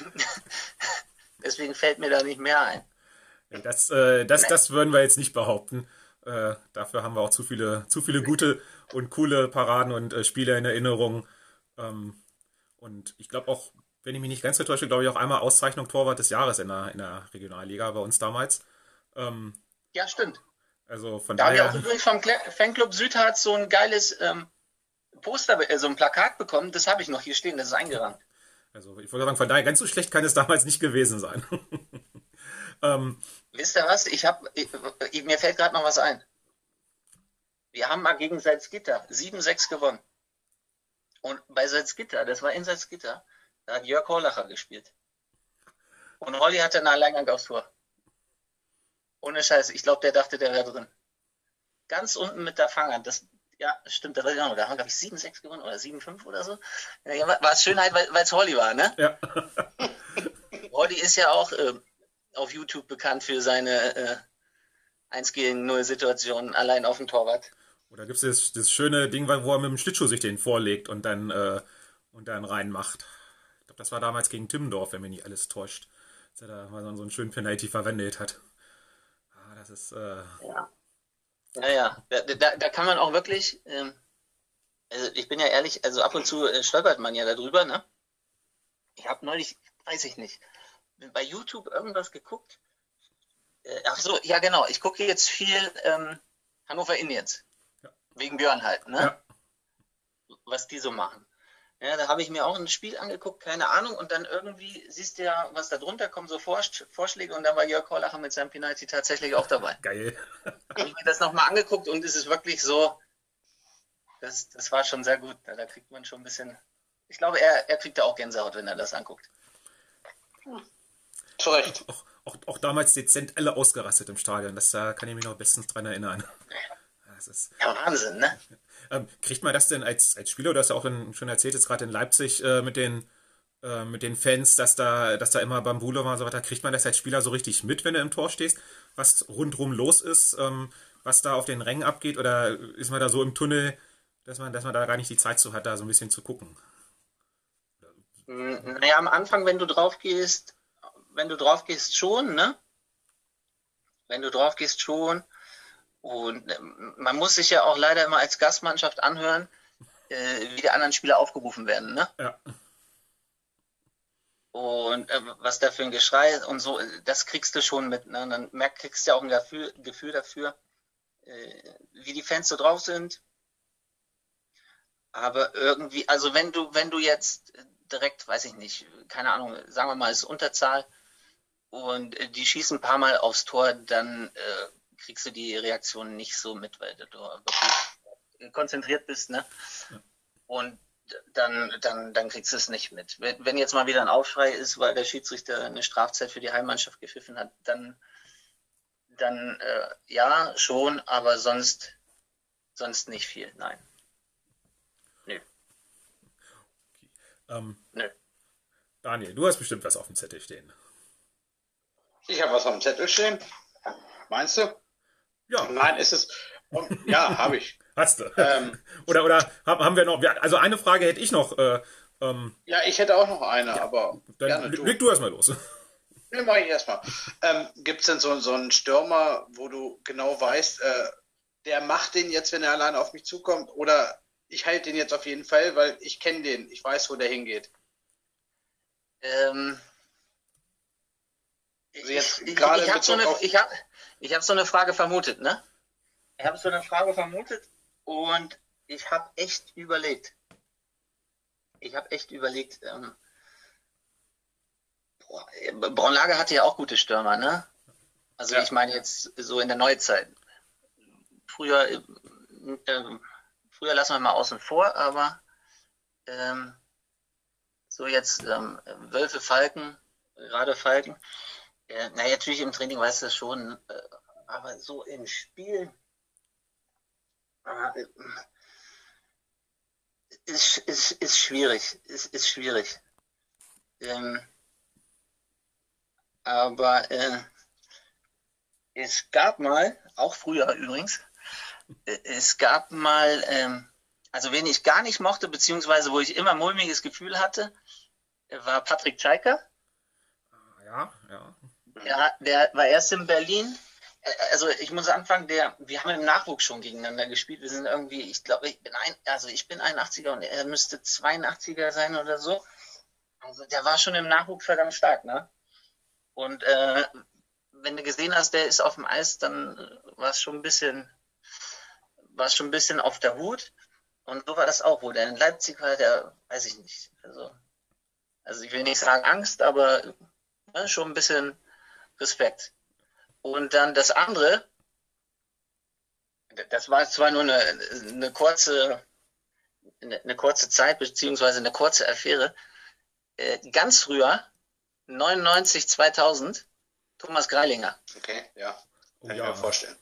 deswegen fällt mir da nicht mehr ein. Das, äh, das, das würden wir jetzt nicht behaupten. Äh, dafür haben wir auch zu viele, zu viele gute und coole Paraden und äh, Spiele in Erinnerung. Ähm, und ich glaube auch, wenn ich mich nicht ganz so täusche, glaube ich auch einmal Auszeichnung Torwart des Jahres in der, in der Regionalliga bei uns damals. Ähm, Ja, stimmt. also von Da habe ich auch daher, übrigens vom Kle- Fanclub Südharz so ein geiles ähm, Poster, äh, so ein Plakat bekommen. Das habe ich noch hier stehen, das ist eingerahmt. also ich wollte sagen, von daher ganz so schlecht kann es damals nicht gewesen sein. ähm, Wisst ihr was? Ich habe, mir fällt gerade noch was ein. Wir haben mal gegen Salzgitter sieben sechs gewonnen. Und bei Salzgitter, das war in Salzgitter, da hat Jörg Horlacher gespielt. Und Holly hatte einen Alleingang aufs Tor. Ohne Scheiß, ich glaube, der dachte, der wäre drin. Ganz unten mit der Fanger. Das, ja, stimmt, da, da haben wir, glaube ich, sieben sechs gewonnen oder sieben fünf oder so. Ja, war es Schönheit, weil es Holly war, ne? ja. Holly ist ja auch äh, auf YouTube bekannt für seine äh, eins gegen null Situationen allein auf dem Torwart. Oder gibt es das, das schöne Ding, wo er mit dem Schlittschuh sich den vorlegt und dann, äh, und dann reinmacht. Ich glaube, das war damals gegen Timmendorf, wenn mich nicht alles täuscht. Dass er da mal so einen schönen Penalty verwendet hat. Ah, das ist, äh, Ja. Naja, da, da, da kann man auch wirklich, ähm, also ich bin ja ehrlich, also ab und zu äh, stolpert man ja darüber, ne? Ich habe neulich, weiß ich nicht, bei YouTube irgendwas geguckt Äh, ach so, ja genau. Ich gucke jetzt viel ähm, Hannover Indians. Ja. Wegen Björn halt, ne? Ja. Was die so machen. Ja, da habe ich mir auch ein Spiel angeguckt, keine Ahnung, und dann irgendwie siehst du ja, was da drunter kommen, so Vorsch- Vorschläge, und dann war Jörg Horlacher mit seinem Penalty tatsächlich auch dabei. Geil. Habe ich mir das nochmal angeguckt und es ist wirklich so, das, das war schon sehr gut. Da, da kriegt man schon ein bisschen, ich glaube, er, er kriegt da auch Gänsehaut, wenn er das anguckt. Zu Recht. Auch, auch, auch damals dezent alle ausgerastet im Stadion. Das da kann ich mich noch bestens dran erinnern. Das ist, Ja, Wahnsinn, ne? ähm, kriegt man das denn als, als Spieler, du hast ja auch in, schon erzählt, jetzt gerade in Leipzig äh, mit den äh, mit den Fans, dass da, dass da immer Bambule war und so weiter, kriegt man das als Spieler so richtig mit, wenn du im Tor stehst, was rundrum los ist, ähm, was da auf den Rängen abgeht, oder ist man da so im Tunnel, dass man, dass man da gar nicht die Zeit zu hat, da so ein bisschen zu gucken? Hm, Naja, am Anfang, wenn du drauf gehst, wenn du drauf gehst, schon, ne? Wenn du drauf gehst, schon. Und ähm, man muss sich ja auch leider immer als Gastmannschaft anhören, äh, wie die anderen Spieler aufgerufen werden, ne? Ja, Und äh, was da für ein Geschrei ist und so, äh, das kriegst du schon mit, ne? Dann merk, kriegst du ja auch ein Gefühl, Gefühl dafür, äh, wie die Fans so drauf sind. Aber irgendwie, also wenn du, wenn du jetzt direkt, weiß ich nicht, keine Ahnung, sagen wir mal, es ist Unterzahl und äh, die schießen ein paar Mal aufs Tor, dann äh, kriegst du die Reaktion nicht so mit, weil du wirklich konzentriert bist, ne? Und dann, dann, dann kriegst du es nicht mit. Wenn wenn jetzt mal wieder ein Aufschrei ist, weil der Schiedsrichter eine Strafzeit für die Heimmannschaft gepfiffen hat, dann, dann äh, ja, schon, aber sonst, sonst nicht viel, nein. Nö, ähm, nö. Daniel, du hast bestimmt was auf dem Zettel stehen. Ich habe was auf dem Zettel stehen. Meinst du? Ja, Nein, ist es. Oh, ja, habe ich. hast du. Ähm, Oder, oder haben haben wir noch, wir- also eine Frage hätte ich noch. Äh, ähm, ja, ich hätte auch noch eine, aber dann gerne leg du. leg du erstmal los. Ne, mach ich erstmal. Ähm, Gibt es denn so, so einen Stürmer, wo du genau weißt, äh, der macht den jetzt, wenn er alleine auf mich zukommt, oder ich halte den jetzt auf jeden Fall, weil ich kenne den, ich weiß, wo der hingeht. Ähm, Also ich jetzt ich, gerade ich in habe so, Bezug eine- auf. ich hab, ich hab so eine Frage vermutet, ne? Ich habe so eine Frage vermutet und ich habe echt überlegt. Ich habe echt überlegt, ähm, boah, äh, Braunlage hatte ja auch gute Stürmer, ne? Also Ja. ich meine jetzt so in der Neuzeit. Früher, äh, äh, früher lassen wir mal außen vor, aber ähm, so jetzt ähm, Wölfe, Falken, gerade Falken. Äh, na, natürlich im Training weißt du das schon, äh, aber so im Spiel äh, ist, ist, ist schwierig. Ist, ist schwierig. Ähm, aber äh, es gab mal, auch früher übrigens, äh, es gab mal, ähm, also wen ich gar nicht mochte, beziehungsweise wo ich immer mulmiges Gefühl hatte, war Patrick Tschaiker. Ja, ja. Der, der war erst in Berlin. Äh, Also ich muss anfangen, der, wir haben im Nachwuchs schon gegeneinander gespielt. Wir sind irgendwie, ich glaube, ich bin ein, also ich bin einundachtziger und er müsste zweiundachtziger sein oder so. Also der war schon im Nachwuchs verdammt stark, ne? Und äh, wenn du gesehen hast, der ist auf dem Eis, dann war es schon ein bisschen, war es schon ein bisschen auf der Hut. Und so war das auch, wo der in Leipzig war, der, weiß ich nicht. Also, also ich will nicht sagen Angst, aber ne, schon ein bisschen Respekt. Und dann das andere, das war zwar nur eine, eine kurze, eine, eine kurze Zeit, beziehungsweise eine kurze Affäre. Äh, ganz früher, neunundneunzig, zweitausend, Thomas Greilinger. Okay, ja. Oh, Kann ich ja. mir vorstellen.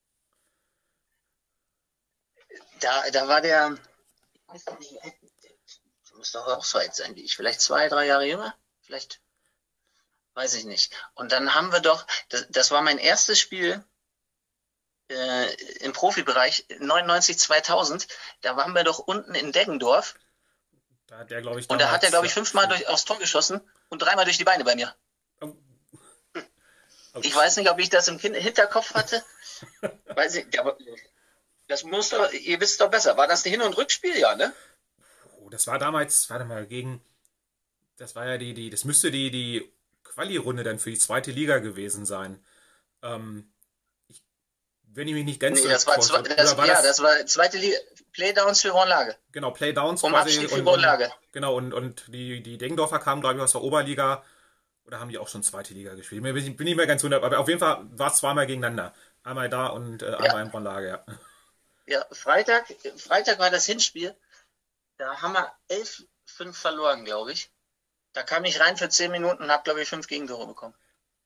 Da, da war der, ich weiß nicht, der muss doch auch so alt sein wie ich, vielleicht zwei, drei Jahre jünger, vielleicht, weiß ich nicht. Und dann haben wir doch, das, das war mein erstes Spiel äh, im Profibereich, neunundneunzig, zweitausend, da waren wir doch unten in Deggendorf Da hat der, glaube ich, und da hat er, damals- glaube ich, fünfmal durch, aufs Tor geschossen und dreimal durch die Beine bei mir. Oh. Ich weiß nicht, ob ich das im Kin- Hinterkopf hatte. Weiß ich, aber das muss doch, ihr wisst doch besser. War das ein Hin- und Rückspiel, ja, ne? Oh, das war damals, warte mal, gegen, das war ja die, die, das müsste die, die Quali-Runde dann für die zweite Liga gewesen sein. Ähm, ich, wenn ich mich nicht ganz Nee, so das war, täusche, zwei, das, oder war ja, das, das war zweite Liga, Playdowns für Ronlage. genau, Playdowns Um quasi Abstieg für und, und Ronlage. genau, und, und die, die Deggendorfer kamen, glaube ich, aus der Oberliga oder haben die auch schon zweite Liga gespielt? Bin ich bin nicht mehr ganz hundert, aber auf jeden Fall war es zweimal gegeneinander. Einmal da und äh, Ja, einmal in Braunlage, ja. ja, Freitag, Freitag war das Hinspiel. Da haben wir elf fünf verloren, glaube ich. Da kam ich rein für zehn Minuten und habe, glaube ich, fünf Gegentore bekommen.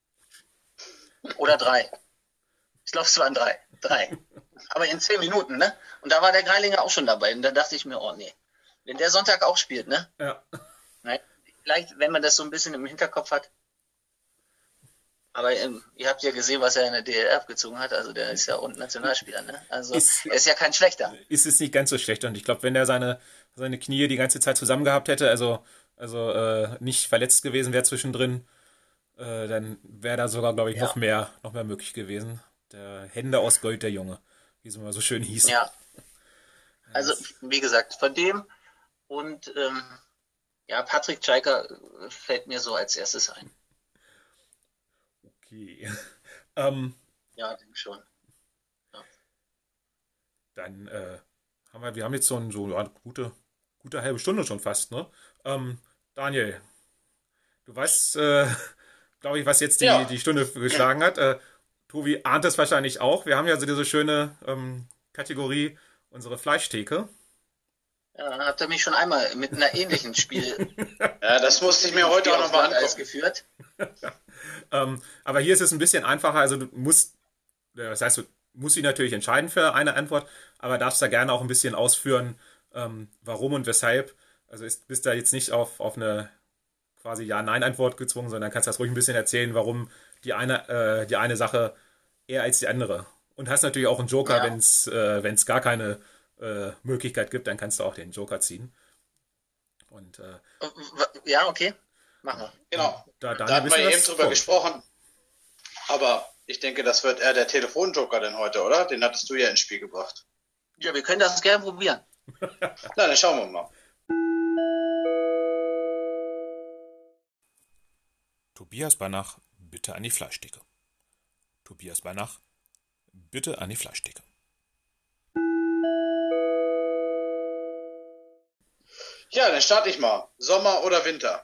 Oder drei. Ich glaube, es waren drei. Drei. Aber in zehn Minuten, ne? Und da war der Greilinger auch schon dabei. Und da dachte ich mir, oh nee. Wenn der Sonntag auch spielt, ne? Ja. Nein, vielleicht, wenn man das so ein bisschen im Hinterkopf hat. Aber ähm, ihr habt ja gesehen, was er in der D L R abgezogen hat. Also der ist ja auch Nationalspieler, ne? Also Ist, er ist ja kein schlechter. ist es nicht ganz so schlecht. Und ich glaube, wenn er seine, seine Knie die ganze Zeit zusammen gehabt hätte, also, also äh, nicht verletzt gewesen wäre zwischendrin, äh, dann wäre da sogar, glaube ich, noch Ja, mehr, noch mehr möglich gewesen. Der Hände aus Gold, der Junge, wie es immer so schön hieß. ja. Also Das, wie gesagt, von dem und ähm, ja, Patrick Tscheiker äh, fällt mir so als erstes ein. okay. Ähm, Ja, denke schon. Ja. dann äh, haben wir, wir haben jetzt so, ein, so ja, eine gute, gute halbe Stunde schon fast, ne? Ähm, Daniel, du weißt, äh, glaube ich, was jetzt die, Ja, die Stunde geschlagen hat. Äh, Tobi ahnt es wahrscheinlich auch. Wir haben ja so diese schöne ähm, Kategorie, unsere Fleischtheke. Ja, habt ihr mich schon einmal mit einer ähnlichen Spiel, ja, das musste ich mir ähnlichen heute Spiel auch aufs nochmal Glatteis angucken. geführt. Ähm, aber hier ist es ein bisschen einfacher. Also du musst, äh, das heißt, du musst dich natürlich entscheiden für eine Antwort, aber darfst da gerne auch ein bisschen ausführen, ähm, warum und weshalb. Also ist, bist da jetzt nicht auf, auf eine quasi Ja-Nein-Antwort gezwungen, sondern kannst das ruhig ein bisschen erzählen, warum die eine, äh, die eine Sache eher als die andere. Und hast natürlich auch einen Joker, wenn Ja. es äh, wenn's gar keine äh, Möglichkeit gibt, dann kannst du auch den Joker ziehen. Und äh, Ja, okay. Machen wir. Genau. da Da Daniel, hatten bist wir du eben das drüber vor? gesprochen. Aber ich denke, das wird eher der Telefonjoker denn heute, oder? Den hattest du ja ins Spiel gebracht. Ja, wir können das gerne probieren. Na, dann schauen wir mal. Tobias Banach, bitte an die Fleischtheke. Tobias Banach, bitte an die Fleischtheke. Ja, dann starte ich mal. Sommer oder Winter?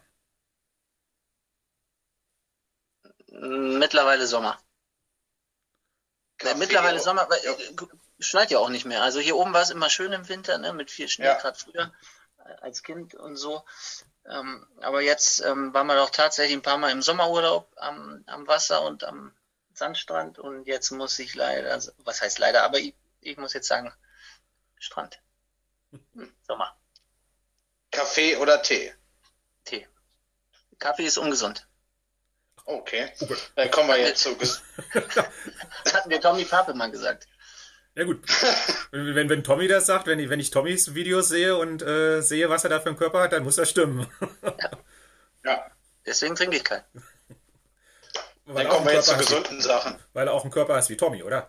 Mittlerweile Sommer. Äh, Kaffee, Mittlerweile Sommer, weil ja, äh, schneit ja auch nicht mehr. Also hier oben war es immer schön im Winter, ne, mit viel Schnee, ja. gerade früher äh, als Kind und so. Ähm, aber jetzt ähm, waren wir doch tatsächlich ein paar Mal im Sommerurlaub am, am Wasser und am Sandstrand und jetzt muss ich leider, also, was heißt leider, aber ich, ich muss jetzt sagen, Strand. Hm, Sommer. Kaffee oder Tee? Tee. Kaffee ist ungesund. Okay. Dann kommen wir jetzt zu. Ges Das hat mir Tommy Papelmann gesagt. Ja gut, wenn, wenn, wenn Tommy das sagt, wenn ich, wenn ich Tommys Videos sehe und äh, sehe, was er da für einen Körper hat, dann muss das stimmen. Ja. Deswegen trinke ich keinen. Weil Dann er auch kommen einen wir jetzt zu Körper hast wie, gesunden Sachen. weil er auch einen Körper hast wie Tommy, oder?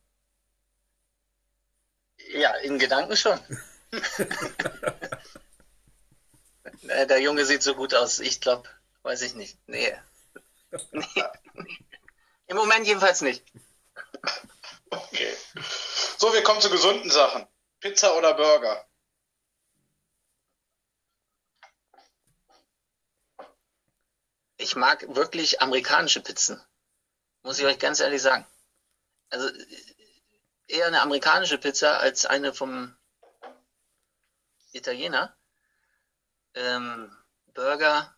Ja, in Gedanken schon. Äh, Der Junge sieht so gut aus. Ich glaube, weiß ich nicht. Nee. Nee. Im Moment jedenfalls nicht. Okay. So, wir kommen zu gesunden Sachen. Pizza oder Burger? Ich mag wirklich amerikanische Pizzen. Muss ich euch ganz ehrlich sagen. Also äh, eher eine amerikanische Pizza als eine vom Italiener. Ähm, Burger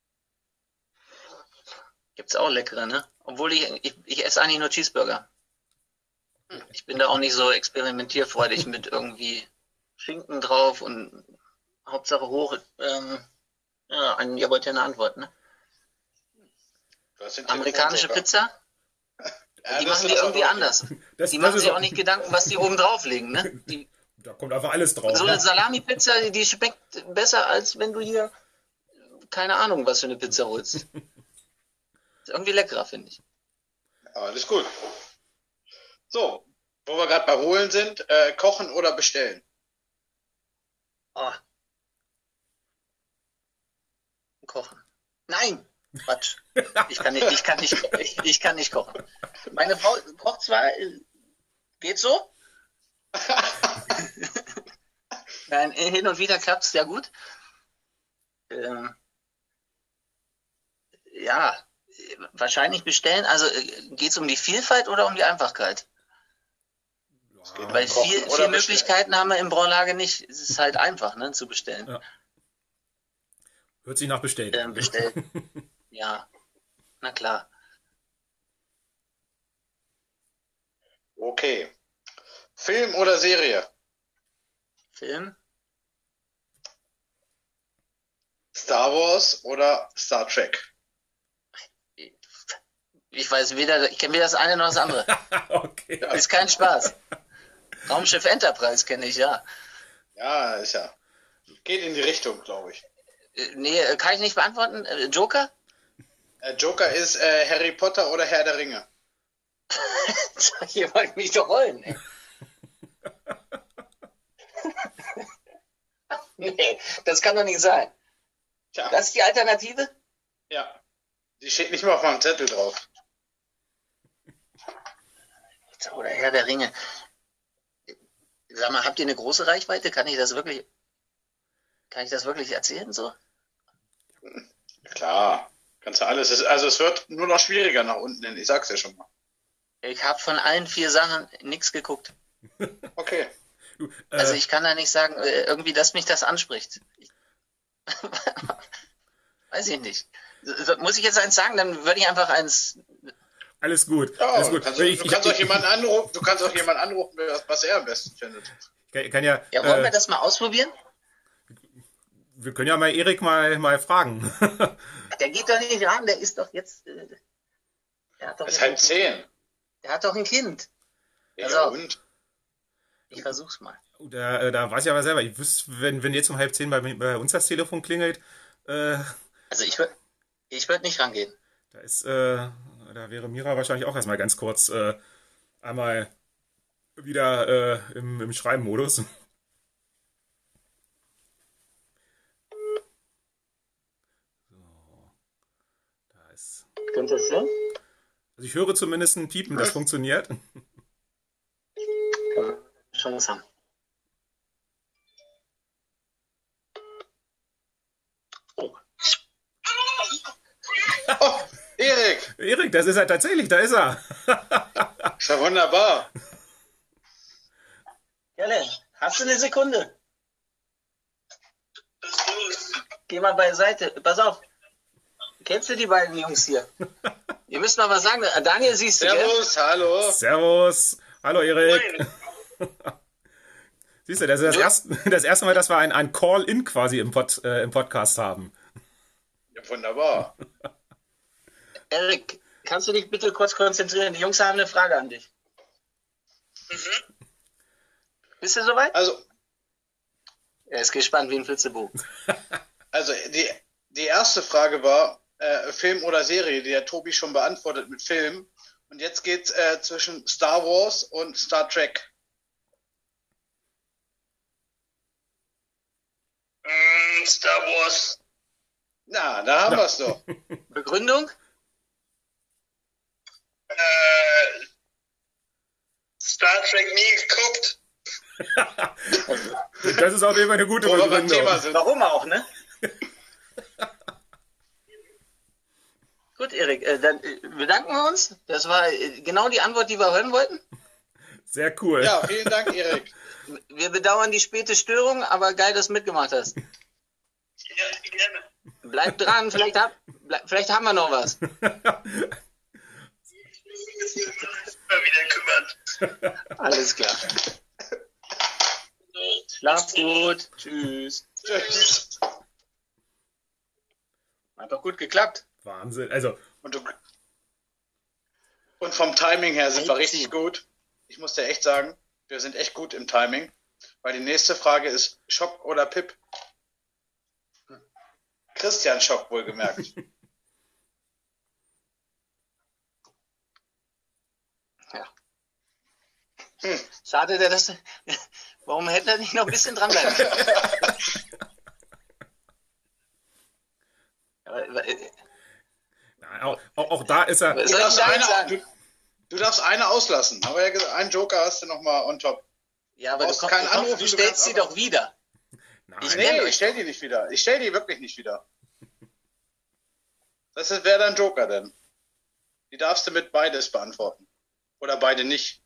gibt's auch leckere, ne? Obwohl ich, ich, ich esse eigentlich nur Cheeseburger. Ich bin da auch nicht so experimentierfreudig mit irgendwie Schinken drauf und Hauptsache hoch. Ähm, ja, ein, ihr wollt ja eine Antwort, ne? Du hast den Amerikanische Telefonjoker. Pizza, Ja, die das machen ist die aber irgendwie okay. anders. Das, Die das machen ist sich auch, auch nicht Gedanken, was die oben drauflegen, ne? Die, da kommt einfach alles drauf. so eine Ne? Salami-Pizza, die- die schmeckt besser, als wenn du hier, keine Ahnung, was für eine Pizza holst. Ist irgendwie leckerer, finde ich. Alles gut. So, wo wir gerade bei Holen sind, äh, kochen oder bestellen? Oh, kochen. Nein! Quatsch. Ich kann nicht, ich kann nicht, ich, ich kann nicht kochen. Meine Frau kocht zwar, äh, geht so. Nein, hin und wieder klappt es sehr gut. Ähm, ja, wahrscheinlich bestellen. Also äh, geht es um die Vielfalt oder um die Einfachkeit? Ja, Weil kochen viel, oder viel bestellen. Möglichkeiten haben wir im Branlage nicht. Es ist halt einfach, ne, zu bestellen. Ja. Hört sich nach bestellt. Ähm, bestellen. Ja, na klar. Okay. Film oder Serie? Film? Star Wars oder Star Trek? Ich weiß weder, ich kenne weder das eine noch das andere. Okay. Ist kein Spaß. Raumschiff Enterprise kenne ich, ja. Ja, ist ja. Geht in die Richtung, glaube ich. Äh, Nee, äh, kann ich nicht beantworten. Äh, Joker? Äh, Joker ist äh, Harry Potter oder Herr der Ringe? Ihr wollt mich doch rollen, ey. Nee, das kann doch nicht sein. Tja, Das ist die Alternative? ja. Die steht nicht mal auf meinem Zettel drauf. Oder Herr der Ringe. Sag mal, habt ihr eine große Reichweite? Kann ich das wirklich, kann ich das wirklich erzählen so? Klar, kannst du alles. Es- Also es wird nur noch schwieriger nach unten hin, ich sag's ja schon mal. Ich habe von allen vier Sachen nichts geguckt. Okay. Du, äh, Also ich kann da nicht sagen, äh, irgendwie, dass mich das anspricht. Ich, weiß ich nicht. So- Muss ich jetzt eins sagen, dann würde ich einfach eins. alles gut. Ja, alles gut. kannst du, Ich, du ich, kannst ich, auch jemanden anrufen, du kannst auch jemanden anrufen, was er am besten findet. ich kann ja, Ja, wollen wir äh, das mal ausprobieren? wir können ja mal Erik mal, mal fragen. Der geht doch nicht ran, der ist doch jetzt. Äh, der, hat doch Es ist halb zehn. der hat doch ein Kind. Ja, Also- und? Ich versuch's mal. Da, äh, da weiß ich aber selber. Ich wüsste, wenn, wenn jetzt um halb zehn bei, bei uns das Telefon klingelt, äh, Also ich würde ich würd nicht rangehen. da ist, äh, da wäre Mira wahrscheinlich auch erstmal ganz kurz äh, einmal wieder äh, im, im Schreibenmodus. So, da ist. Könnte es sein? Also ich höre zumindest ein Piepen, das funktioniert. Chance haben. Oh, Oh, Erik, Erik, das ist er tatsächlich, da ist er. ist ja wunderbar. Jelle, hast du eine Sekunde? Geh mal beiseite. Pass auf. Kennst du die beiden Jungs hier? Ihr müsst mal was sagen. Daniel siehst du, gell? Servus, hallo. Servus. Hallo Erik. Siehst du, das ist das erste, das erste Mal, dass wir ein, ein Call-In quasi im, Pod, äh, im Podcast haben. Ja, wunderbar. Erik, kannst du dich bitte kurz konzentrieren? Die Jungs haben eine Frage an dich. Bist du soweit? Also, Er ist gespannt wie ein Flitzebogen. also die, die erste Frage war äh, Film oder Serie, die hat Tobi schon beantwortet mit Film. Und jetzt geht's äh, zwischen Star Wars und Star Trek. Mm, Star Wars. Na, da haben wir's doch. Begründung? Äh, Star Trek nie geguckt. Das ist auf jeden Fall eine gute Wo wir beim Begründung. Thema sind. Warum auch, ne? Gut, Erik, äh, dann äh, bedanken wir uns. Das war äh, genau die Antwort, die wir hören wollten. Sehr cool. Ja, vielen Dank, Erik. Wir bedauern die späte Störung, aber geil, dass du mitgemacht hast. Ja, gerne. Bleib dran, vielleicht, hab, bleib, vielleicht haben wir noch was. Mal wieder kümmern. Alles klar. Schlaf gut. Tschüss. Tschüss. Hat doch gut geklappt. Wahnsinn. Also, Und, du, und vom Timing her sind wir richtig gut. Ich muss dir echt sagen, wir sind echt gut im Timing. Weil die nächste Frage ist Schock oder Pip? Christian Schock wohlgemerkt. Ja. Hm. Schade, der das. Warum hätte er nicht noch ein bisschen dranbleiben können? Aber, äh, Auch, auch, auch da ist er. Was Du soll ich darfst, da eine, jetzt sagen? du, du darfst eine auslassen. Aber ja gesagt, einen Joker hast du nochmal on top. Ja, aber du, brauchst komm, keinen du, komm, Anruf, du du stellst kannst sie einfach- doch wieder. Nein. Ich nenn Nee, euch ich stell die nicht wieder. Ich stell die wirklich nicht wieder. Das wäre dein Joker denn. Die darfst du mit beides beantworten. Oder beide nicht.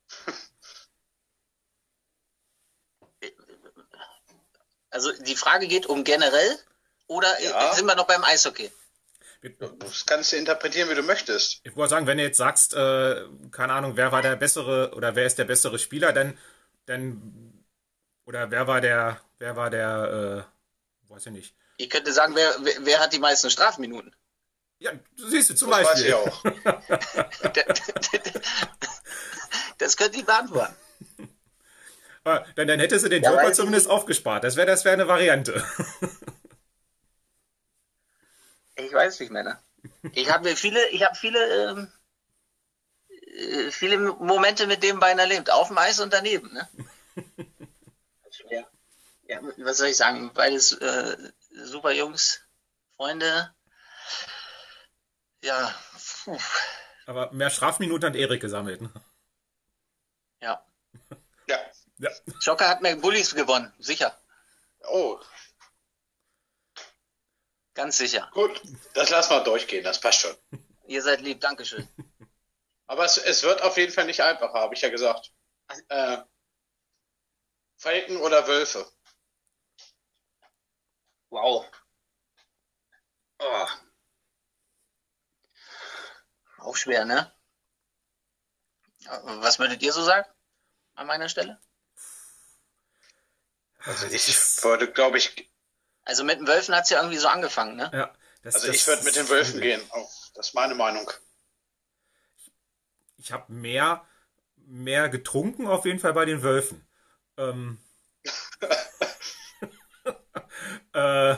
Also die Frage geht um generell oder Ja. sind wir noch beim Eishockey? Das kannst du interpretieren, wie du möchtest. Ich wollte sagen, wenn du jetzt sagst, äh, keine Ahnung, wer war der bessere oder wer ist der bessere Spieler, dann, dann oder wer war der, wer war der, äh, weiß ich nicht. Ich könnte sagen, wer, wer, wer hat die meisten Strafminuten? Ja, du siehst du zum Das weiß Beispiel. ich auch. Das könnte ich beantworten. Aber Dann, dann hättest du den Ja, Joker weiß ich zumindest aufgespart. Das wäre das wäre eine Variante. Ich weiß nicht, Männer. Ich habe viele, ich habe viele, ähm, äh, viele Momente mit dem Bein erlebt, auf dem Eis und daneben. Ne? Schwer. Ja, was soll ich sagen? Beides äh, super Jungs, Freunde. Ja, puh. Aber mehr Strafminuten hat Erik gesammelt. ne? Ja. Ja. Ja. Schocker hat mehr Bullies gewonnen, sicher, Oh, ganz sicher. gut. Das lassen wir durchgehen. Das passt schon. Ihr seid lieb, Dankeschön. Aber es, es wird auf jeden Fall nicht einfacher, habe ich ja gesagt. Äh, Falken oder Wölfe? Wow. Oh. Auch schwer, ne? Was würdet ihr so sagen an meiner Stelle? Also ich würde, glaube ich, Also mit den Wölfen hat es ja irgendwie so angefangen, ne? Ja, das, also das ich würde mit den ist Wölfen schwierig. gehen. Oh, das ist meine Meinung. Ich habe mehr, mehr getrunken auf jeden Fall bei den Wölfen. Ähm, äh,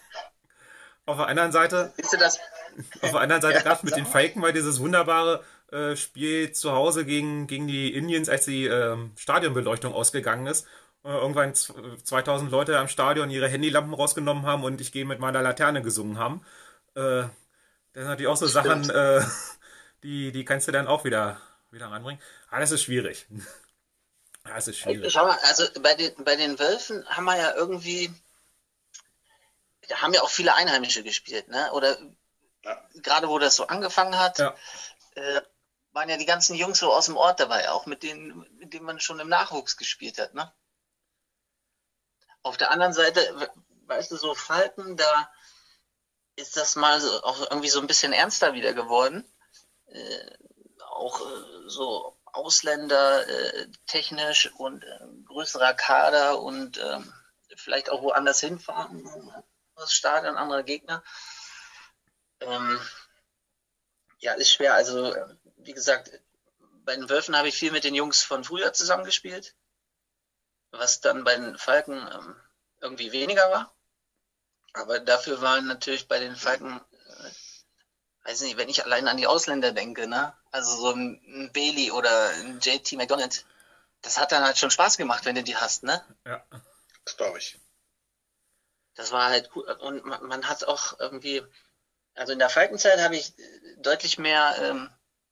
auf der anderen Seite, Siehst du das? auf der anderen Seite Ja, gab es mit sag den mal. Falken mal dieses wunderbare äh, Spiel zu Hause gegen, gegen die Indians, als die ähm, Stadionbeleuchtung ausgegangen ist. Äh, irgendwann z- zweitausend Leute am Stadion ihre Handylampen rausgenommen haben und ich gehe mit meiner Laterne gesungen haben. Äh, das sind natürlich auch so Sachen, äh, die, die kannst du dann auch wieder, wieder ranbringen. Aber das ist schwierig. Das ist schwierig. Schau mal, also bei den, bei den Wölfen haben wir ja irgendwie, da haben ja auch viele Einheimische gespielt, ne? Oder Ja. gerade wo das so angefangen hat, Ja. äh, waren ja die ganzen Jungs so aus dem Ort dabei, auch mit denen, mit denen man schon im Nachwuchs gespielt hat, ne? Auf der anderen Seite, we- weißt du, so Falken, da ist das mal so, auch irgendwie so ein bisschen ernster wieder geworden. Äh, auch äh, so Ausländer äh, technisch und äh, größerer Kader und ähm, vielleicht auch woanders hinfahren, das Stadion, andere Gegner. Ähm, ja, ist schwer. Also, äh, wie gesagt, bei den Wölfen habe ich viel mit den Jungs von früher zusammengespielt, was dann bei den Falken ähm, irgendwie weniger war. Aber dafür waren natürlich bei den Falken, äh, weiß nicht, wenn ich allein an die Ausländer denke, ne? Also so ein, ein Bailey oder ein J T McDonald, das hat dann halt schon Spaß gemacht, wenn du die hast, ne? Ja. Das glaube ich. Das war halt cool. Und man, man hat auch irgendwie, also in der Falkenzeit habe ich äh, deutlich mehr ähm,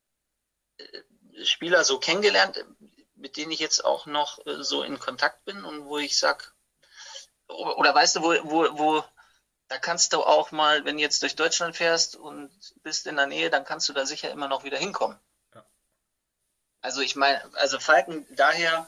äh, Spieler so kennengelernt, mit denen ich jetzt auch noch äh, so in Kontakt bin und wo ich sag, oder, oder weißt du, wo, wo, wo, da kannst du auch mal, wenn du jetzt durch Deutschland fährst und bist in der Nähe, dann kannst du da sicher immer noch wieder hinkommen. Ja. Also ich meine, also Falken daher,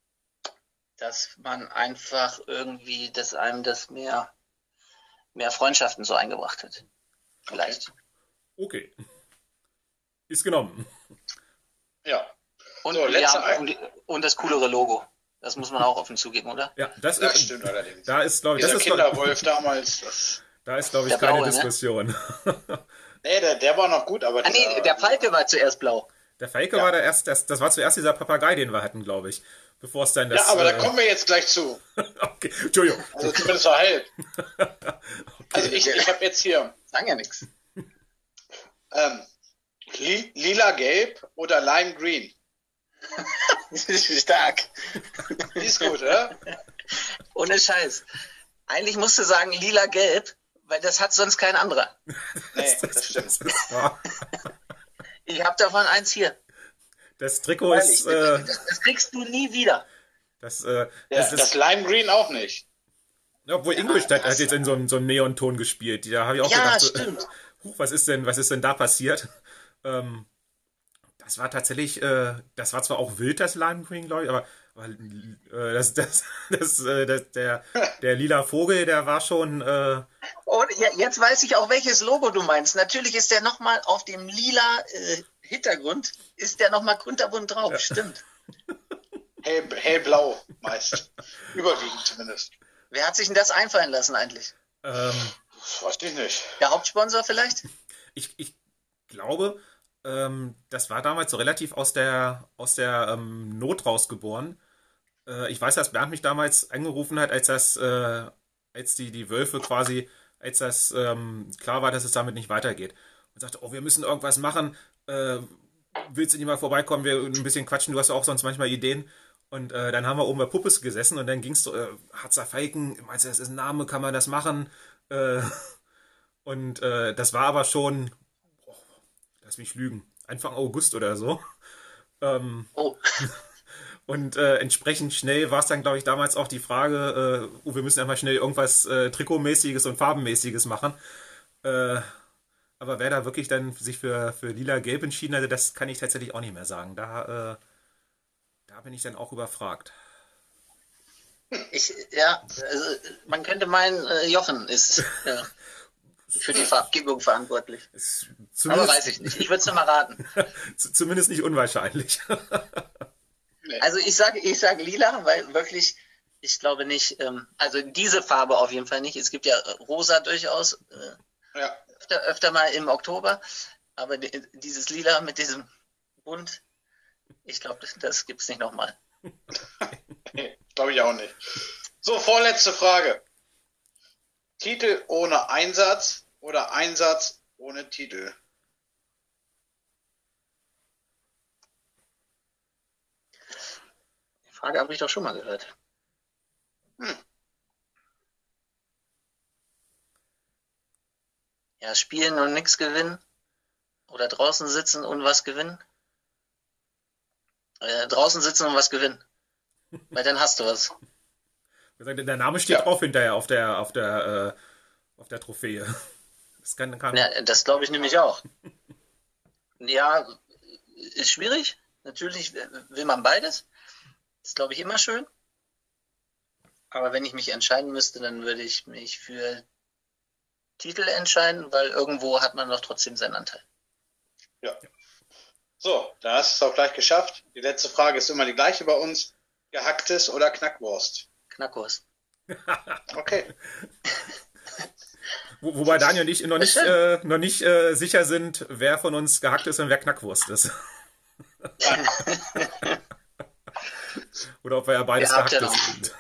dass man einfach irgendwie, dass einem das mehr, mehr Freundschaften so eingebracht hat. Vielleicht. Okay. Ist genommen. Ja. Und, So, wir letzte haben, und, und das coolere Logo. Das muss man auch offen zugeben, oder? Ja, das, Das ist, stimmt allerdings. da ist, glaube ich, das Dieser ist, glaub, Kinderwolf damals, das, da ist, glaube ich, Der keine blaue, ne? Diskussion. nee, der, der war noch gut, aber Ah nee, dieser- der Falke war zuerst blau. Der Falke Ja. war der erst, das, das war zuerst dieser Papagei, den wir hatten, glaube ich. Bevor es dann das. Ja, aber da äh, kommen wir jetzt gleich zu. Okay, Entschuldigung. Also zumindest so halb. Okay. Also ich, ich habe jetzt hier Sagen ja nichts. ähm, li lila gelb oder lime green. Stark. Die ist gut, oder? Ohne Scheiß. Eigentlich musst du sagen lila-gelb, weil das hat sonst kein anderer. Nee, das stimmt. Das, ist wahr. Ich habe davon eins hier. Das Trikot Ehrlich, ist, äh, das, das kriegst du nie wieder. das, äh, Ja, das das ist, Lime Green auch nicht. obwohl Ingolstadt hat jetzt in so einem, so einem Neonton gespielt. Da habe ich auch Ja, gedacht, so, stimmt. huch, was ist denn, was ist denn da passiert? Ähm, das war tatsächlich, äh, das war zwar auch wild, das Lime Green, glaube ich, aber, aber äh, das, das, das, äh, das, der, der lila Vogel, der war schon, äh, Und ja, jetzt weiß ich auch, welches Logo du meinst. Natürlich ist der nochmal auf dem lila äh, Hintergrund, ist der nochmal kunterbunt drauf. Ja. Stimmt. Hell, hellblau meist. Überwiegend zumindest. Wer hat sich denn das einfallen lassen eigentlich? ähm, Das weiß ich nicht. Der Hauptsponsor vielleicht? ich, ich glaube, ähm, das war damals so relativ aus der, aus der ähm, Not rausgeboren. Äh, ich weiß, dass Bernd mich damals angerufen hat, als das, äh, als die, die Wölfe quasi, als das ähm, klar war, dass es damit nicht weitergeht. Und sagte, oh, wir müssen irgendwas machen. Äh, willst du nicht mal vorbeikommen? Wir ein bisschen quatschen, du hast auch sonst manchmal Ideen. Und äh, dann haben wir oben bei Puppes gesessen und dann ging es so, äh, Harzer Falken, meinst du, das ist ein Name, kann man das machen? Äh, und äh, das war aber schon, oh, lass mich lügen, Anfang August oder so. Ähm, Oh, und äh, entsprechend schnell war es dann, glaube ich, damals auch die Frage, äh, oh, wir müssen einmal schnell irgendwas äh, Trikotmäßiges und Farbenmäßiges machen. Äh, aber wer da wirklich dann sich für, für lila-gelb entschieden hatte, das kann ich tatsächlich auch nicht mehr sagen. Da, äh, da bin ich dann auch überfragt. ich, ja, also man könnte meinen, äh, Jochen ist äh, für die Farbgebung verantwortlich. Ist Aber zumindest, weiß ich nicht. Ich würde es nur mal raten. z- zumindest nicht unwahrscheinlich. Also ich sage, ich sage lila, weil wirklich, ich glaube nicht, ähm, also diese Farbe auf jeden Fall nicht. Es gibt ja äh, rosa durchaus äh, Ja. öfter, öfter mal im Oktober, aber die, dieses lila mit diesem Bunt, ich glaube, das, das gibt es nicht nochmal. Nee, glaube ich auch nicht. So, vorletzte Frage. Titel ohne Einsatz oder Einsatz ohne Titel? Die Frage habe ich doch schon mal gehört. Hm. Ja, spielen und nichts gewinnen oder draußen sitzen und was gewinnen. Äh, draußen sitzen und was gewinnen. Weil dann hast du was. Der Name steht Ja. drauf hinterher auf der, auf der, äh, auf der Trophäe. Das kann, kann, Ja, das glaube ich nämlich auch. Ja, ist schwierig. Natürlich will man beides. Das glaube ich immer schön. Aber wenn ich mich entscheiden müsste, dann würde ich mich für Titel entscheiden, weil irgendwo hat man doch trotzdem seinen Anteil. Ja. So, da hast du es auch gleich geschafft. Die letzte Frage ist immer die gleiche bei uns. Gehacktes oder Knackwurst? Knackwurst. Okay. Wo, wobei Daniel und ich noch nicht, äh, noch nicht äh, sicher sind, wer von uns gehackt ist und wer Knackwurst ist. Oder ob wir ja beides Ihr habt ja Gehacktes sind.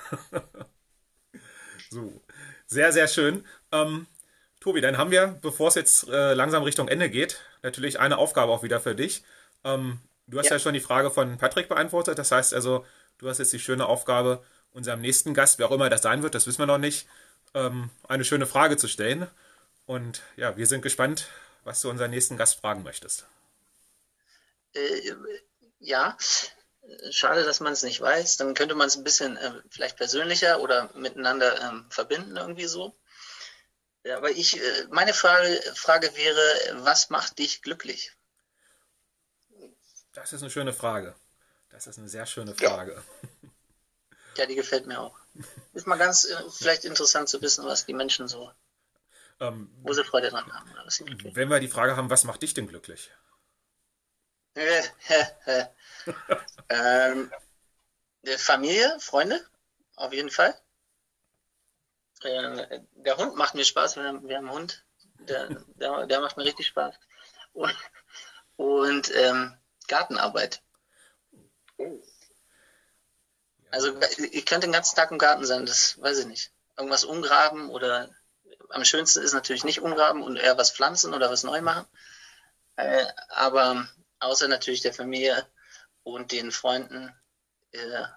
So, sehr, sehr schön. Ähm, Tobi, dann haben wir, bevor es jetzt äh, langsam Richtung Ende geht, natürlich eine Aufgabe auch wieder für dich. Ähm, du hast ja. Ja. schon die Frage von Patrick beantwortet. Das heißt also, du hast jetzt die schöne Aufgabe, unserem nächsten Gast, wer auch immer das sein wird, das wissen wir noch nicht, ähm, eine schöne Frage zu stellen. Und ja, wir sind gespannt, was du unseren nächsten Gast fragen möchtest. Äh, ja, schade, dass man es nicht weiß. Dann könnte man es ein bisschen äh, vielleicht persönlicher oder miteinander ähm, verbinden, irgendwie so. Ja, aber ich, äh, meine Frage, Frage wäre, was macht dich glücklich? Das ist eine schöne Frage. Das ist eine sehr schöne Ja. Frage. Ja, die gefällt mir auch. Ist mal ganz äh, vielleicht interessant zu wissen, was die Menschen so, Ähm, wo sie Freude dran haben. Oder was sie glücklich. wenn wir die Frage haben, was macht dich denn glücklich? Äh, äh, äh. ähm, äh, Familie, Freunde, auf jeden Fall. Äh, der Hund macht mir Spaß, wir haben, wir haben einen Hund, der, der, der macht mir richtig Spaß. Und, und ähm, Gartenarbeit. Also ich könnte den ganzen Tag im Garten sein, das weiß ich nicht. Irgendwas umgraben oder am schönsten ist natürlich nicht umgraben und eher was pflanzen oder was neu machen. Äh, aber außer natürlich der Familie und den Freunden äh,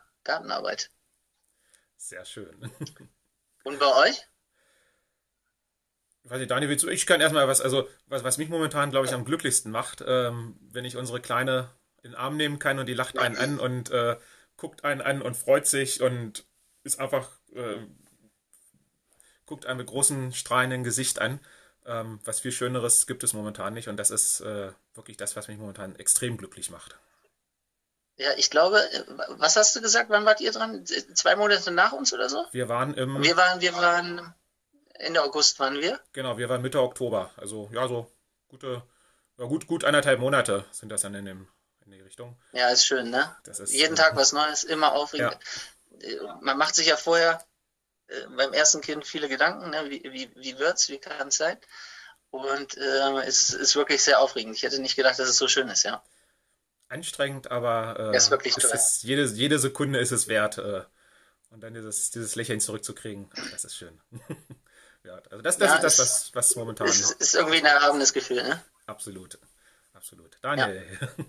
Ich weiß nicht, Daniel, willst du? Ich kann erstmal was, also was, was mich momentan, glaube ich, am glücklichsten macht, ähm, wenn ich unsere Kleine in den Arm nehmen kann und die lacht einen an und äh, guckt einen an und freut sich und ist einfach, äh, guckt einen mit großen strahlenden Gesicht an. Ähm, was viel Schöneres gibt es momentan nicht und das ist äh, wirklich das, was mich momentan extrem glücklich macht. Ja, ich glaube, äh, was hast du gesagt? Wann wart ihr dran? Z- Zwei Monate nach uns oder so? Wir waren im, Wir waren, wir waren Ende August waren wir. genau, wir waren Mitte Oktober, also ja, so gute, ja, gut, gut anderthalb Monate sind das dann in dem, in die Richtung. Ja, ist schön, ne? Das ist, Jeden äh, Tag was Neues, immer aufregend. Ja. Äh, Man macht sich ja vorher äh, beim ersten Kind viele Gedanken, ne? Wie, wie, wie wird's, wie kann es sein? Und äh, es ist wirklich sehr aufregend. Ich hätte nicht gedacht, dass es so schön ist, ja. Anstrengend, aber äh, Das ist wirklich es toll. ist, jede, jede Sekunde ist es wert. Äh, und dann dieses, dieses Lächeln zurückzukriegen, ach, das ist schön. Ja, also das, das Ja, ist das, es- was, was momentan Es ist irgendwie ein erhabenes Gefühl, ne? absolut, absolut. Daniel,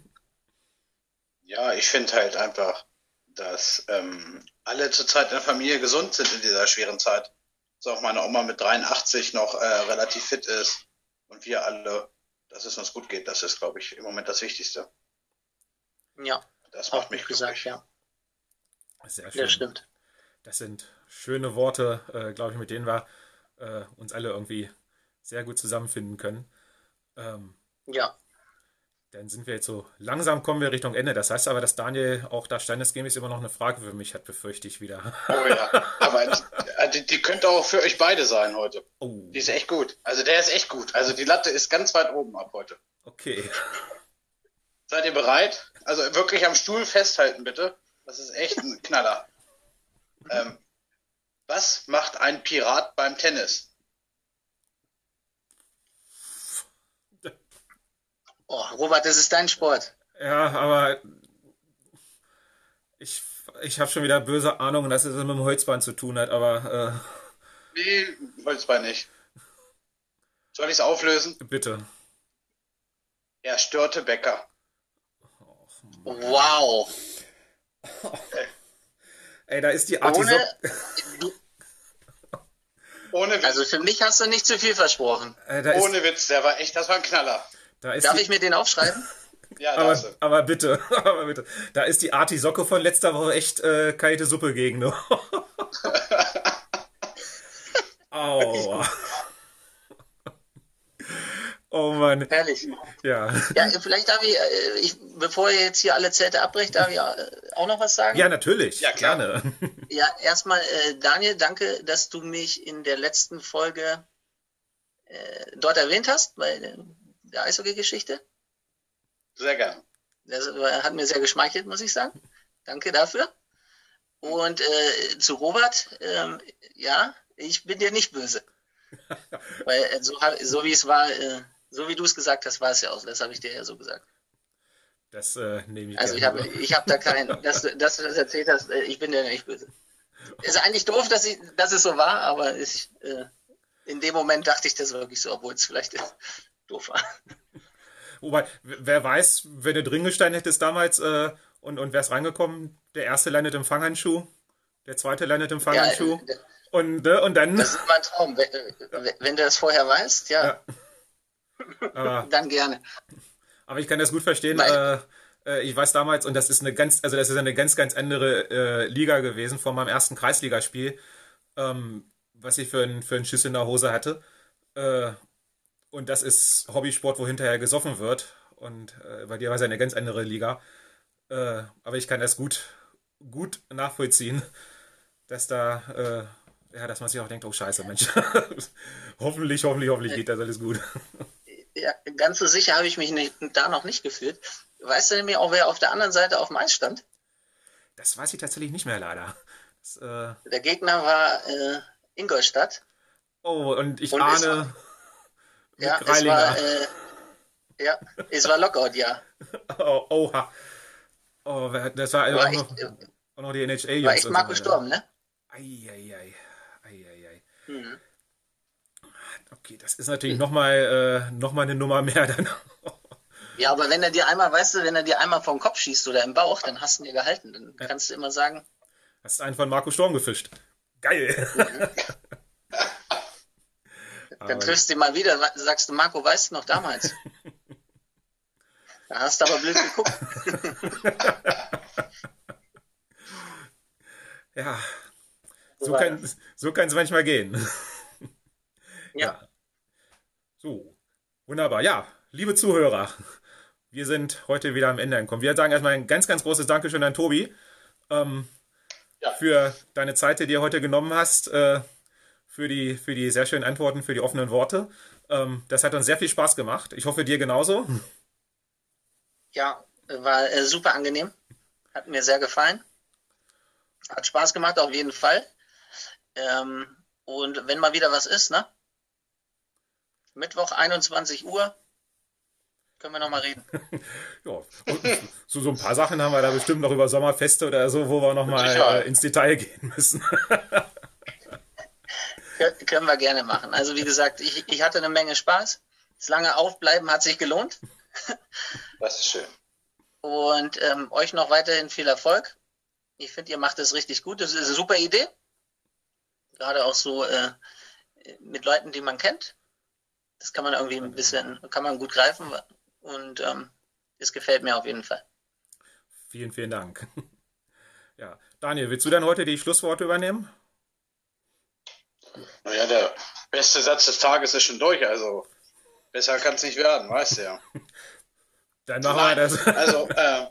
Ja, ich finde halt einfach, dass ähm, alle zurzeit in der Familie gesund sind in dieser schweren Zeit. Dass auch meine Oma mit dreiundachtzig noch äh, relativ fit ist und wir alle, dass es uns gut geht, das ist, glaube ich, im Moment das Wichtigste. Ja, Das macht auch mich gut gesagt, glücklich. ja. sehr schön. Ja, stimmt. Das sind schöne Worte, äh, glaube ich, mit denen wir äh, uns alle irgendwie sehr gut zusammenfinden können. Ähm, Ja, Dann sind wir jetzt so, langsam kommen wir Richtung Ende. Das heißt aber, dass Daniel auch da standesgemäß immer noch eine Frage für mich hat, befürchte ich wieder. Oh ja, aber die, die könnte auch für euch beide sein heute. Oh, Die ist echt gut. Also der ist echt gut. Also die Latte ist ganz weit oben ab heute. okay. Seid ihr bereit? Also wirklich am Stuhl festhalten, bitte. Das ist echt ein Knaller. Ähm, was macht ein Pirat beim Tennis? oh, Robert, das ist dein Sport. Ja, aber ich, ich habe schon wieder böse Ahnungen, dass es mit dem Holzbein zu tun hat, aber Nee, Holzbein nicht. Soll ich es auflösen? äh, bitte. Er störte Bäcker. Wow. Ey, da ist die Artisok. Ohne, Ohne Witz. also für mich hast du nicht zu viel versprochen. Äh, da ist, Ohne Witz, der war echt, das war ein Knaller. da ist Darf die, ich mir den aufschreiben? Ja, aber, das. aber bitte, aber bitte. Da ist die Artisocke von letzter Woche echt äh, kalte Suppe gegen. Ne? Aua. Oh Mann. Herrlich. Ja. Ja, vielleicht darf ich, äh, ich, bevor ihr jetzt hier alle Zelte abbrecht, darf ich äh, auch noch was sagen? Ja, natürlich. Ja, klar. Gerne. Ja, erstmal, äh, Daniel, danke, dass du mich in der letzten Folge äh, dort erwähnt hast, bei äh, der Eishockey-Geschichte. Sehr gern. Das äh, hat mir sehr geschmeichelt, muss ich sagen. Danke dafür. Und äh, zu Robert, ähm, ja, ich bin dir nicht böse. Weil äh, so, hab- so wie es war, äh, so wie du es gesagt hast, war es ja auch. Das habe ich dir ja so gesagt. Das äh, nehme ich Also ich gerne. habe ich hab da keinen, dass, du- dass du das erzählt hast, äh, ich bin dir nicht böse. Ist eigentlich doof, dass, ich, dass es so war, aber ich, äh, in dem Moment dachte ich das wirklich so, obwohl es vielleicht äh, doof war. Wobei, w- wer weiß, wenn du drin gestanden hättest damals äh, und, und wärst reingekommen, der erste landet im Fanghandschuh, der zweite landet im Fanghandschuh äh, und, äh, und dann. Das ist mein Traum. Wenn, äh, wenn du das vorher weißt, ja, Ja. Aber, dann gerne. aber ich kann das gut verstehen. Weil- Äh, äh, ich weiß damals, und das ist eine ganz, also das ist eine ganz, ganz andere äh, Liga gewesen von meinem ersten Kreisligaspiel, ähm, was ich für einen für einen Schiss in der Hose hatte. Äh, und das ist Hobbysport, wo hinterher gesoffen wird. Und äh, bei dir war es ja eine ganz andere Liga. Äh, aber ich kann das gut, gut nachvollziehen, dass da, äh, ja, dass man sich auch denkt, oh Scheiße, Mensch. hoffentlich, hoffentlich, hoffentlich geht das alles gut. Ja, ganz so sicher habe ich mich nicht, da noch nicht gefühlt. Weißt du nämlich auch, wer auf der anderen Seite auf dem Eis stand? Das weiß ich tatsächlich nicht mehr, leider. Das, äh, Der Gegner war äh, Ingolstadt. oh, und ich Und es ahne Ja, es Greilinger. war, äh, ja, es war Lockout, ja. Oh, oha. Oh, wer- das war, War auch, noch, echt, äh, auch noch die N H L-Jungs. war echt und Marco so weiter. Sturm, ne? Eieiei. Eieiei. Mhm. Okay, das ist natürlich nochmal äh, noch mal eine Nummer mehr dann. Ja, aber wenn er dir einmal, weißt du, wenn er dir einmal vom Kopf schießt oder im Bauch, dann hast du ihn dir gehalten. Dann kannst du immer sagen, Hast einen von Marco Sturm gefischt. Geil. Dann triffst du ihn mal wieder, sagst du, Marco, weißt du noch damals? Da hast du aber blöd geguckt. Ja, so kann so kann es manchmal gehen. Ja. Ja. So, wunderbar. Ja, liebe Zuhörer, wir sind heute wieder am Ende angekommen. Wir sagen erstmal ein ganz, ganz großes Dankeschön an Tobi ähm, Ja. für deine Zeit, die du dir heute genommen hast, äh, für die, für die sehr schönen Antworten, für die offenen Worte. Ähm, das hat uns sehr viel Spaß gemacht. Ich hoffe, dir genauso. Ja, war äh, super angenehm. Hat mir sehr gefallen. Hat Spaß gemacht, auf jeden Fall. Ähm, und wenn mal wieder was ist, ne? Mittwoch einundzwanzig Uhr können wir nochmal reden. Ja, und so, so ein paar Sachen haben wir da bestimmt noch über Sommerfeste oder so, wo wir nochmal Sicher. äh, ins Detail gehen müssen. Kön- können wir gerne machen. Also wie gesagt, ich, ich hatte eine Menge Spaß. Das lange Aufbleiben hat sich gelohnt. Das ist schön. Und ähm, euch noch weiterhin viel Erfolg. Ich finde, ihr macht es richtig gut. Das ist eine super Idee. Gerade auch so äh, mit Leuten, die man kennt. Das kann man irgendwie ein bisschen, kann man gut greifen. Und ähm, das gefällt mir auf jeden Fall. Vielen, vielen Dank. Ja, Daniel, willst du dann heute die Schlussworte übernehmen? Naja, der beste Satz des Tages ist schon durch, also besser kann es nicht werden, weißt du ja. Dann machen wir das. Also, äh,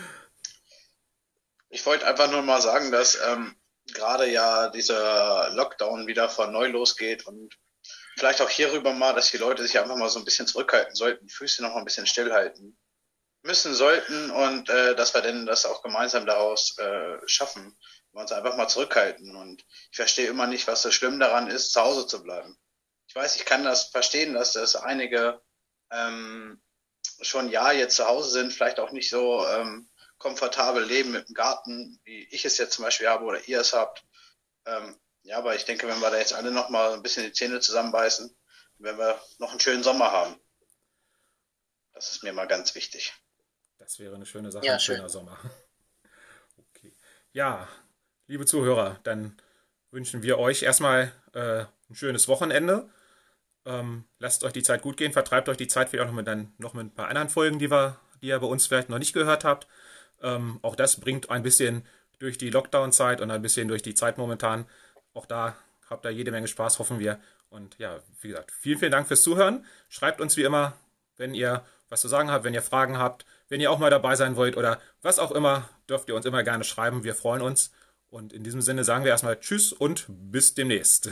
ich wollte einfach nur mal sagen, dass ähm, gerade ja dieser Lockdown wieder von neu losgeht und vielleicht auch hierüber mal, dass die Leute sich einfach mal so ein bisschen zurückhalten sollten, die Füße noch mal ein bisschen stillhalten müssen sollten und äh, dass wir denn das auch gemeinsam daraus äh, schaffen, wir uns einfach mal zurückhalten. Und ich verstehe immer nicht, was so schlimm daran ist, zu Hause zu bleiben. Ich weiß, ich kann das verstehen, dass das einige ähm, schon ein Jahr jetzt zu Hause sind, vielleicht auch nicht so ähm, komfortabel leben mit dem Garten, wie ich es jetzt zum Beispiel habe oder ihr es habt. Ähm, ja, aber ich denke, wenn wir da jetzt alle noch mal ein bisschen die Zähne zusammenbeißen, werden wir noch einen schönen Sommer haben. Das ist mir mal ganz wichtig. Das wäre eine schöne Sache, Ja, ein schöner schön. Sommer. Okay. Ja, liebe Zuhörer, dann wünschen wir euch erstmal äh, ein schönes Wochenende. Ähm, lasst euch die Zeit gut gehen, vertreibt euch die Zeit vielleicht auch noch mit, dann, noch mit ein paar anderen Folgen, die, wir, die ihr bei uns vielleicht noch nicht gehört habt. Ähm, auch das bringt ein bisschen durch die Lockdown-Zeit und ein bisschen durch die Zeit momentan. Auch da habt ihr jede Menge Spaß, hoffen wir. Und ja, wie gesagt, vielen, vielen Dank fürs Zuhören. Schreibt uns wie immer, wenn ihr was zu sagen habt, wenn ihr Fragen habt, wenn ihr auch mal dabei sein wollt oder was auch immer, dürft ihr uns immer gerne schreiben. Wir freuen uns. Und in diesem Sinne sagen wir erstmal Tschüss und bis demnächst.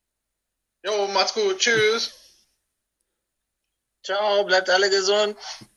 Jo, macht's gut. Tschüss. Ciao, bleibt alle gesund.